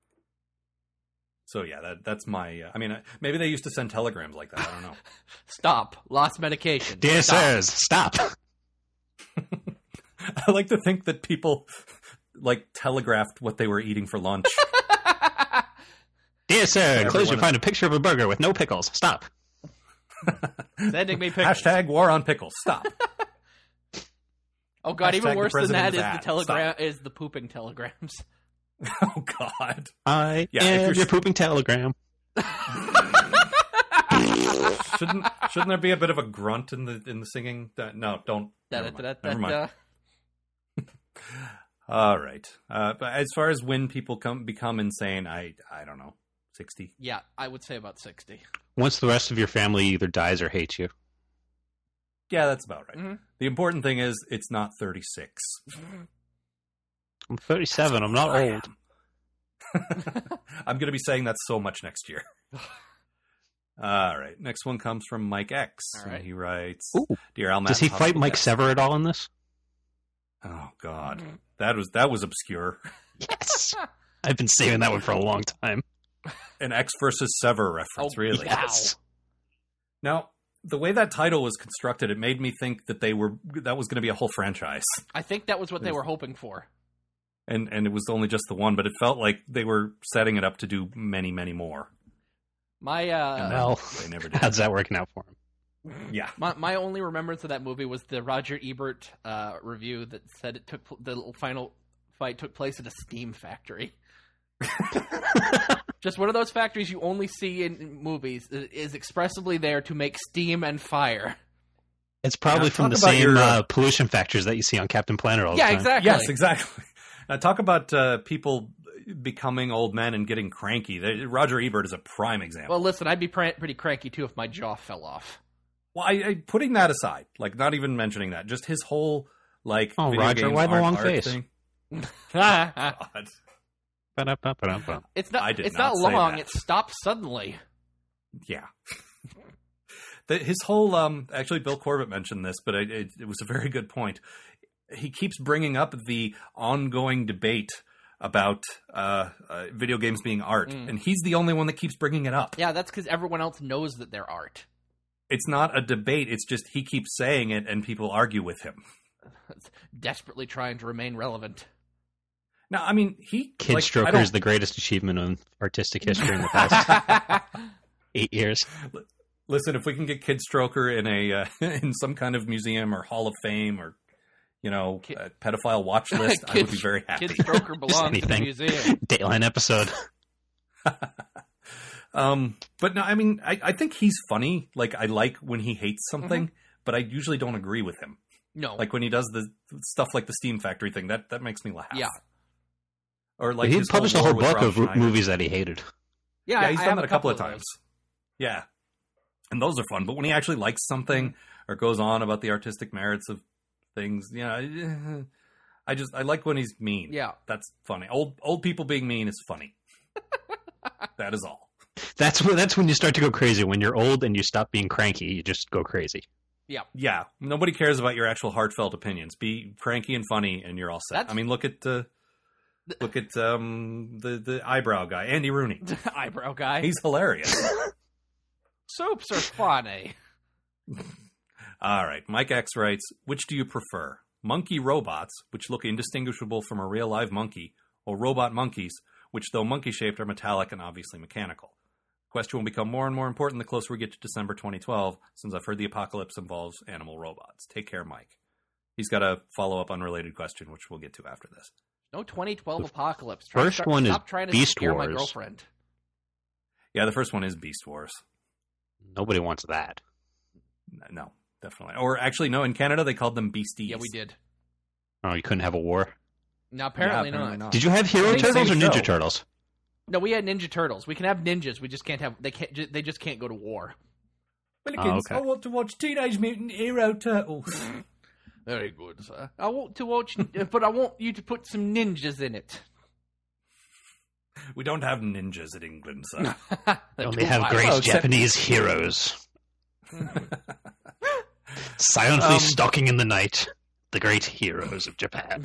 So, yeah, that that's my... Uh, I mean, uh, maybe they used to send telegrams like that. I don't know. Stop. Lost medication. Dear Stop. sirs, stop. I like to think that people, like, telegraphed what they were eating for lunch. Dear sir, Everyone enclosure you is- find a picture of a burger with no pickles. Stop. Sending me pictures. Hashtag war on pickles. Stop. Oh god, Hashtag even the worse than president that is is the at. telegram is the pooping telegrams. Oh, God. I Yeah, if am you're- your pooping telegram. Shouldn't shouldn't there be a bit of a grunt in the in the singing? Uh, no, don't. Da, Never da, mind. da, Never da, mind. da. All right. Uh, but as far as when people come become insane, I I don't know. Sixty. Yeah, I would say about sixty. Once the rest of your family either dies or hates you. Yeah, that's about right. Mhm. The important thing is it's not thirty-six. I'm thirty-seven. I'm not I old. am. I'm going to be saying that so much next year. All right. Next one comes from Mike X. All right. And he writes, Ooh. "Dear Al, Matt, Does he and fight Possible Mike Guest." Sever at all in this? Oh God, that was that was obscure. Yes. I've been saving that one for a long time. An X versus Sever reference, Oh, really. yeah. Yes. Now, the way that title was constructed, it made me think that they were that was going to be a whole franchise, I think that was what they were hoping for. and and it was only just the one. But it felt like they were setting it up to do many, many more. My uh Well, They never did. how's that working out for him? Yeah, my my only remembrance of that movie was the Roger Ebert uh, review that said it took the final fight took place at a steam factory. Just one of those factories you only see in, in movies that is expressively there to make steam and fire. It's probably Now, from the talk about same your, uh, uh, pollution factors that you see on Captain Planet all the Yeah, time. exactly. yes, exactly. Now, talk about uh, people becoming old men and getting cranky. They, Roger Ebert is a prime example. Well, listen, I'd be pr- pretty cranky too if my jaw fell off. Well, I, I, putting that aside, like not even mentioning that, just his whole like Oh, video Roger, games why the aren't long art face? thing. I God. Ba-da-ba-ba-da-ba. It's not. I did it's not not say long. that. It stops suddenly. Yeah. the, his whole, um, actually, Bill Corbett mentioned this, but it, it, it was a very good point. He keeps bringing up the ongoing debate about uh, uh, video games being art, Mm. and he's the only one that keeps bringing it up. Yeah, that's because everyone else knows that they're art. It's not a debate. It's just he keeps saying it, and people argue with him. It's desperately trying to remain relevant. Now, I mean, he... Kid like, I Stroker don't- is the greatest achievement in artistic history in the past eight years. Listen, if we can get Kid Stroker in a uh, in some kind of museum or Hall of Fame or, you know, Kid- a pedophile watch list, I would be very happy. Kid Stroker belongs in the anything. museum. Dateline episode. Um, but no, I mean, I, I think he's funny. Like, I like when he hates something, Mm-hmm. but I usually don't agree with him. No. Like when he does the stuff like the Steam Factory thing, that, that makes me laugh. Yeah. Or like he his published a war whole with book Rob of Schneider. movies that he hated. yeah, Yeah, he's I done have that a couple of those. times. Yeah. And those are fun. But when he actually likes something or goes on about the artistic merits of things, you know, I just, I like when he's mean. Yeah. That's funny. Old, old people being mean is funny. That is all. That's when that's when you start to go crazy. When you're old and you stop being cranky, you just go crazy. Yeah. Yeah, nobody cares about your actual heartfelt opinions. Be cranky and funny, and you're all set. That's- I mean, look at uh, look at um, the the eyebrow guy, Andy Rooney. Eyebrow guy. He's hilarious. Soaps are funny. All right, Mike X writes, which do you prefer? Monkey robots, which look indistinguishable from a real live monkey, or robot monkeys, which though monkey-shaped are metallic and obviously mechanical? Question will become more and more important the closer we get to December twenty twelve, since I've heard the apocalypse involves animal robots. Take care, Mike. He's got a follow-up unrelated question, which we'll get to after this. No twenty twelve The apocalypse. Try, first start, one is stop trying to Beast scare my Wars. girlfriend. Yeah, the first one is Beast Wars. Nobody wants that. No, definitely. Or actually, no, in Canada they called them Beasties. Yeah, we did. Oh, you couldn't have a war. No, apparently, Yeah, apparently not. not. Did you have Hero Same Turtles or Ninja show. Turtles? No, we had Ninja Turtles. We can have ninjas. We just can't have. They can't. ju- They just can't go to war. Oh, okay. want to watch Teenage Mutant Hero Turtles. Very good, sir. I want to watch, but I want you to put some ninjas in it. We don't have ninjas in England, sir. They only have great Oh, except- Japanese heroes. Silently Um, stalking in the night. The great heroes of Japan.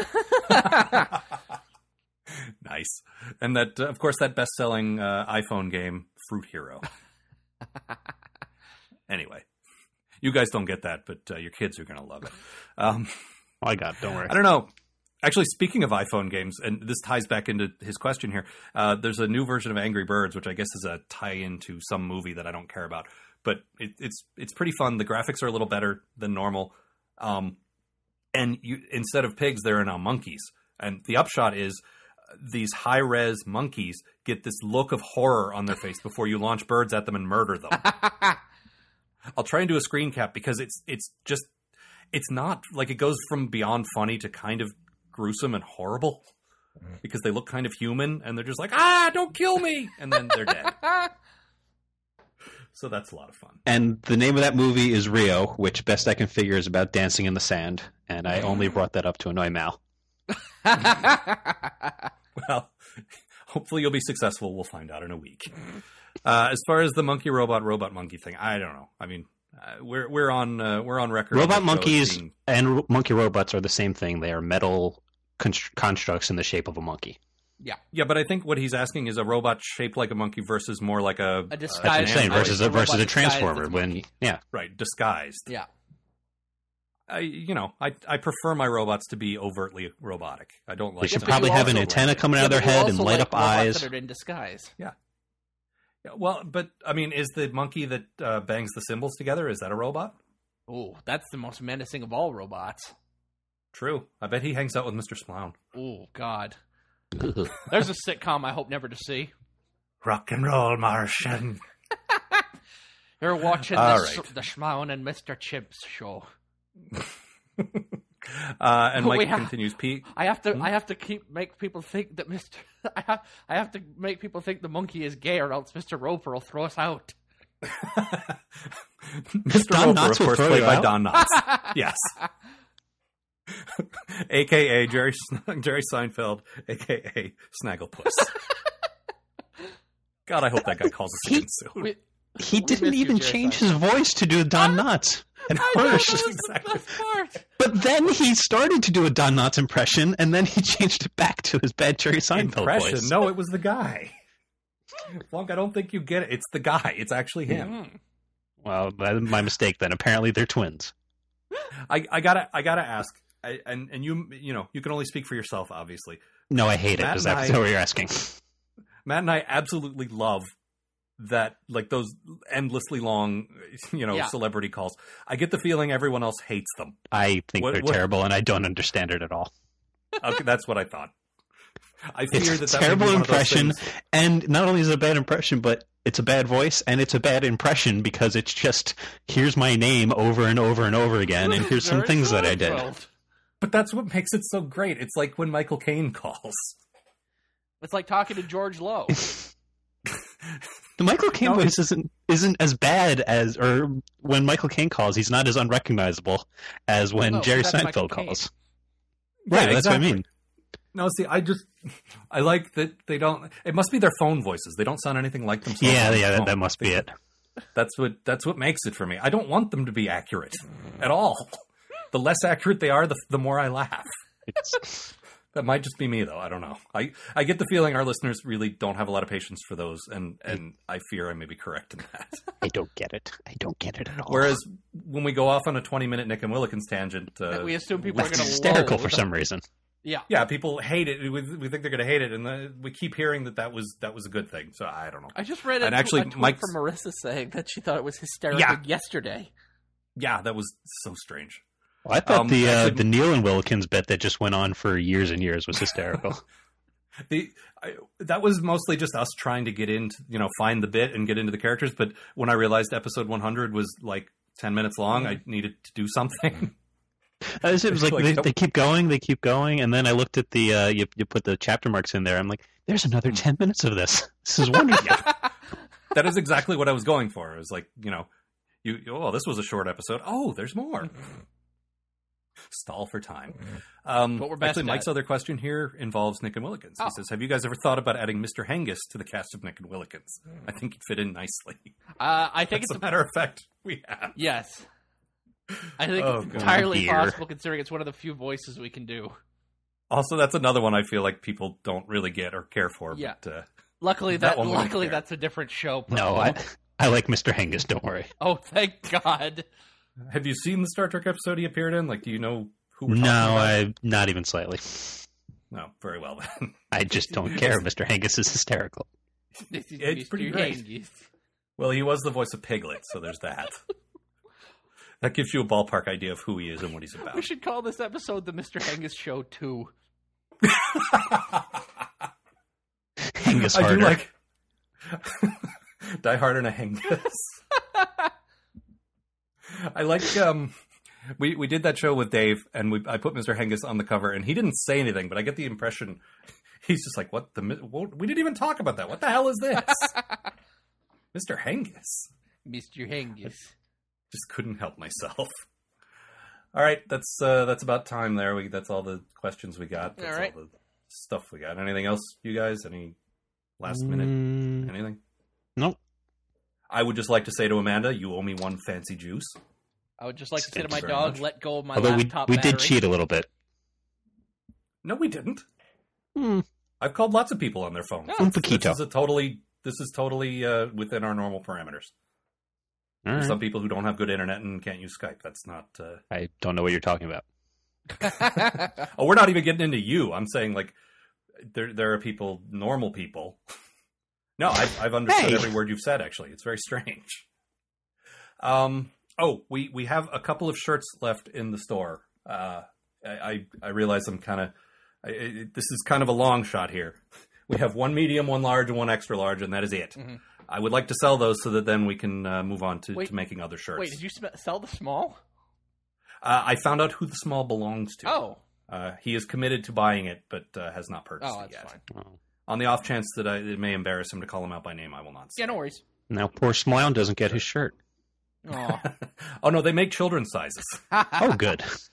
Nice. And that, uh, of course, that best-selling uh, iPhone game, Fruit Hero. Anyway, you guys don't get that, but uh, your kids are going to love it. Um, Oh, I got it. Don't worry. I don't know. Actually, speaking of iPhone games, and this ties back into his question here, uh, there's a new version of Angry Birds, which I guess is a tie-in to some movie that I don't care about. But it, it's it's pretty fun. The graphics are a little better than normal. Um, and you, instead of pigs, there are now monkeys. And the upshot is uh, these high-res monkeys get this look of horror on their face before you launch birds at them and murder them. I'll try and do a screen cap because it's it's just... It's not, like, it goes from beyond funny to kind of gruesome and horrible because they look kind of human and they're just like, ah, don't kill me! And then they're dead. So that's a lot of fun. And the name of that movie is Rio, which best I can figure is about dancing in the sand. And I only brought that up to annoy Mal. Well, hopefully you'll be successful. We'll find out in a week. Uh, as far as the monkey robot robot monkey thing, I don't know. I mean, uh, we're we're on uh, we're on record. Robot on the show as monkeys being- and ro- monkey robots are the same thing. They are metal constr- constructs in the shape of a monkey. Yeah. Yeah, but I think what he's asking is a robot shaped like a monkey versus more like a A uh, disguised- That's what I'm saying. android. Versus a, A robot versus a disguised as a transformer. When monkey. yeah, right, disguised. Yeah. I, you know, I I prefer my robots to be overtly robotic. I don't like. they should them but probably you have an also- antenna coming out Yeah, of their but you head and also light like up robots eyes. that are in disguise. Yeah. Yeah, well, but I mean, is the monkey that uh, bangs the cymbals together, is that a robot? Oh, that's the most menacing of all robots. True. I bet he hangs out with Mister Sloan. Oh, God. There's a sitcom I hope never to see. Rock and roll, Martian. You're watching All the, right. the Schmaun and Mister Chips show. Uh, and We Mike have- continues, Pete. I have to. I have to keep make people think that Mister I have. I have to make people think the monkey is gay, or else Mister Roper will throw us out. Mister Don Roper, Knotts of will course, throw played you by out? Don Knotts. Yes. A K A Jerry Jerry Seinfeld, A K A Snagglepuss. God, I hope that guy calls us again soon. We- He We didn't missed you, even Jerry change Seinfeld. his voice to do Don Knotts at I know, first. that was Exactly. the best part. But then he started to do a Don Knotts impression, and then he changed it back to his bad Jerry Seinfeld Impression? voice. No, it was the guy. Flunk, I don't think you get it. It's the guy. It's actually him. Mm. Well, that's my mistake then. Apparently they're twins. I, I gotta, I gotta ask, I, and and you, you know, you can only speak for yourself, obviously. No, I hate it. Matt Is and that I- what you're asking? Matt and I absolutely love that, like those endlessly long, you know, Yeah. celebrity calls. I get the feeling everyone else hates them. I think What- they're what- terrible, and I don't understand it at all. Okay, that's what I thought. I fear It's that a that may be terrible one of those impression, things- and not only is it a bad impression, but it's a bad voice, and it's a bad impression because it's just, here's my name over and over and over again, and here's some Jerry things that I did. Seinfeld. But that's what makes it so great. It's like when Michael Caine calls. It's like talking to George Lowe. The Michael Caine No, voice isn't isn't as bad as, or when Michael Caine calls, he's not as unrecognizable as when No, Jerry that's Michael Seinfeld Caine. calls. Yeah, Right, that's what I exactly. mean. No, see, I just I like that they don't. It must be their phone voices. They don't sound anything like themselves. Yeah, on the yeah, that, phone. that must be it. That's what that's what makes it for me. I don't want them to be accurate at all. The less accurate they are, the the more I laugh. It's, That might just be me, though. I don't know. I, I get the feeling our listeners really don't have a lot of patience for those, and, and I fear I may be correct in that. I don't get it. I don't get it at all. Whereas when we go off on a twenty-minute Nick and Willikins tangent, uh, we assume people are That's going to hysterical for some reason. Yeah. yeah, people hate it. We, we think they're going to hate it, and uh, we keep hearing that that was that was a good thing. So I don't know. I just read a, And actually, a tweet Mike's- from Marissa saying that she thought it was hysterical Yeah. yesterday. Yeah, that was so strange. Well, I thought Um, the uh, actually- the Neil and Wilkins bit that just went on for years and years was hysterical. The I, that was mostly just us trying to get into, you know, find the bit and get into the characters. But when I realized episode one hundred was like ten minutes long, I needed to do something. Uh, it was like, Like, they, nope. they keep going, they keep going, and then I looked at the uh, you you put the chapter marks in there. I'm like, there's another ten minutes of this. This is wonderful. That is exactly what I was going for. It was like, you know, you oh, this was a short episode. Oh, there's more. Stall for time. Um, What we're best actually, Mike's at. other question here involves Nick and Willikins. Oh. He says, "Have you guys ever thought about adding Mister Hengist to the cast of Nick and Willikins? I think he'd fit in nicely." Uh, I think As it's a a, matter of fact, we have. yes. I think Oh, it's God. entirely Dear. possible considering it's one of the few voices we can do. Also, that's another one I feel like people don't really get or care for. Yeah. But, uh, Luckily, That that, one we don't luckily care. that's a different show. No, problem. I I like Mister Hengist. Don't worry. Oh, thank God. have you seen the Star Trek episode he appeared in? Like, do you know who we're No, talking about? I not even slightly. No, very well then. I just don't care. Mister Hengist is hysterical. This is It's Mister pretty great. Hengist. Well, he was the voice of Piglet, so there's that. That gives you a ballpark idea of who he is and what he's about. We should call this episode the Mister Hengist Show two. Hengist I harder. do like Die Harder and a Hengist. I like um we we did that show with Dave and we I put Mister Hengist on the cover and he didn't say anything, but I get the impression he's just like, what the mi- what, we didn't even talk about that. What the hell is this? Mister Hengist. Mister Hengist. Just couldn't help myself. All right, that's uh, that's about time there. We that's all the questions we got. That's All right. all the stuff we got. Anything else, you guys? Any last minute Mm, anything? nope. I would just like to say to Amanda, you owe me one fancy juice. I would just like to say to Thank my you very dog, much. let go of my Although we laptop we battery. did cheat a little bit. No, we didn't. Hmm. I've called lots of people on their phones. Un This poquito. is a totally this is totally uh, within our normal parameters. All There's right. some people who don't have good internet and can't use Skype. That's not. Uh... I don't know what you're talking about. Oh, we're not even getting into you. I'm saying like there there are people, normal people. No, I've, I've understood Hey. every word you've said. Actually, it's very strange. Um. Oh, we we have a couple of shirts left in the store. Uh, I I, I realize I'm kind of. This is kind of a long shot here. We have one medium, one large, and one extra large, and that is it. Mhm. I would like to sell those so that then we can uh, move on to, Wait. to making other shirts. Wait, did you sm- sell the small? Uh, I found out who the small belongs to. Oh. Uh, he is committed to buying it, but uh, has not purchased Oh, it that's yet. fine. Oh. On the off chance that I, it may embarrass him to call him out by name, I will not say. Yeah, no worries. Now poor Smile doesn't get his shirt. Oh. Oh no, they make children's sizes. Oh, good.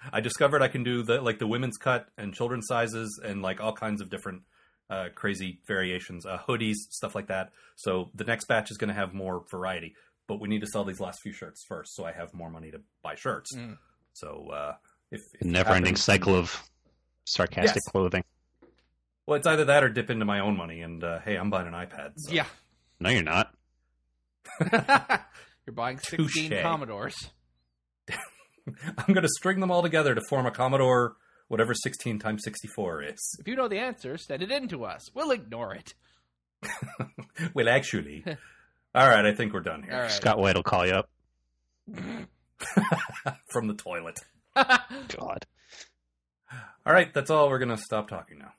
I discovered I can do the like the women's cut and children's sizes and like all kinds of different uh, crazy variations, uh, hoodies, stuff like that. So the next batch is going to have more variety, but we need to sell these last few shirts first, so I have more money to buy shirts. Mm. So uh, if, if never-ending cycle of sarcastic yes. clothing. Well, it's either that or dip into my own money, and uh, hey, I'm buying an iPad. So. Yeah. No, you're not. You're buying sixteen Touché. Commodores. I'm going to string them all together to form a Commodore, whatever sixteen times sixty-four is. If you know the answer, send it in to us. We'll ignore it. Well, actually. All right, I think we're done here. Right. Scott White will call you up. From the toilet. God. All right, that's all. We're going to stop talking now.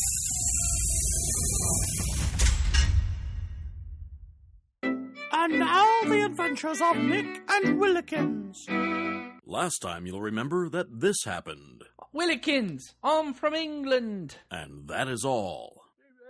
And now the adventures of Nick and Willikins. Last time you'll remember that this happened. Willikins, I'm from England. And that is all.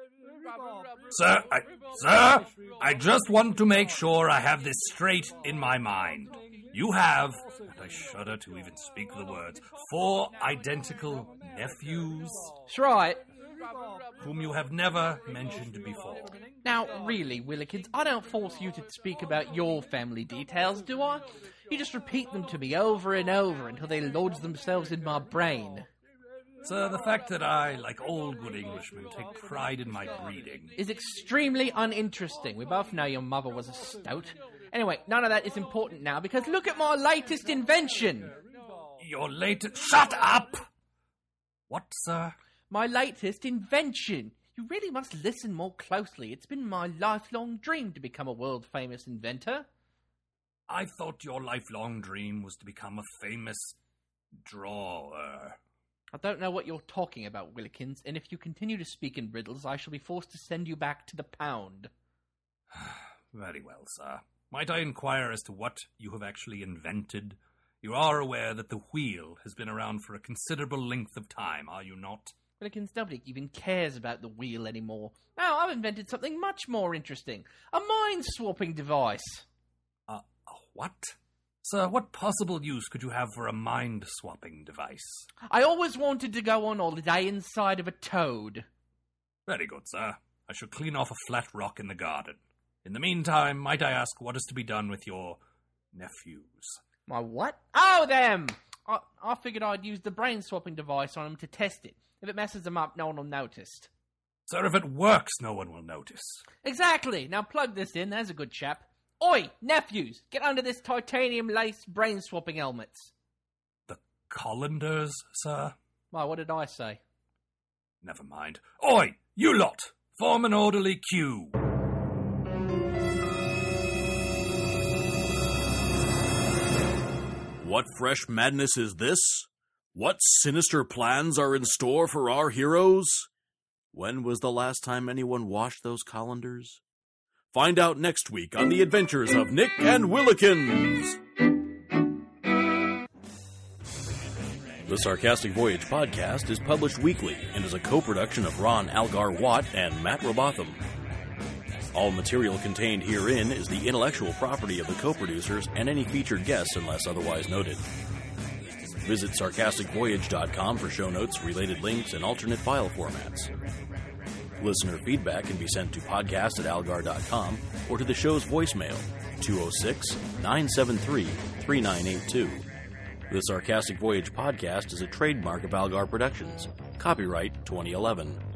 Sir, I, sir, I just want to make sure I have this straight in my mind. You have, and I shudder to even speak the words, four identical nephews. That's right. Whom you have never mentioned before. Now, really, Willikins, I don't force you to speak about your family details, do I? You just repeat them to me over and over until they lodge themselves in my brain. Sir, the fact that I, like all good Englishmen, take pride in my breeding... is extremely uninteresting. We both know your mother was a stout. Anyway, none of that is important now, because look at my latest invention! Your latest... Shut up! What, sir? My latest invention. You really must listen more closely. It's been my lifelong dream to become a world-famous inventor. I thought your lifelong dream was to become a famous drawer. I don't know what you're talking about, Willikins, and if you continue to speak in riddles, I shall be forced to send you back to the pound. Very well, sir. Might I inquire as to what you have actually invented? You are aware that the wheel has been around for a considerable length of time, are you not? Willikins, nobody even cares about the wheel anymore. Now, I've invented something much more interesting. A mind-swapping device. Uh, what? Sir, what possible use could you have for a mind-swapping device? I always wanted to go on holiday inside of a toad. Very good, sir. I shall clean off a flat rock in the garden. In the meantime, might I ask what is to be done with your nephews? My what? Oh, them! I, I figured I'd use the brain-swapping device on them to test it. If it messes them up, no one will notice. Sir, if it works, no one will notice. Exactly. Now plug this in. There's a good chap. Oi, nephews, get under this titanium-laced brain-swapping helmets. The colanders, sir? Why, what did I say? Never mind. Oi, you lot! Form an orderly queue. What fresh madness is this? What sinister plans are in store for our heroes? When was the last time anyone washed those colanders? Find out next week on the adventures of Nick and Willikins. The Sarcastic Voyage podcast is published weekly and is a co-production of Ron Algar Watt and Matt Robotham. All material contained herein is the intellectual property of the co-producers and any featured guests unless otherwise noted. Visit sarcastic voyage dot com for show notes, related links, and alternate file formats. Listener feedback can be sent to podcast at algar dot com or to the show's voicemail, two oh six, nine seven three, three nine eight two. The Sarcastic Voyage podcast is a trademark of Algar Productions. Copyright twenty eleven.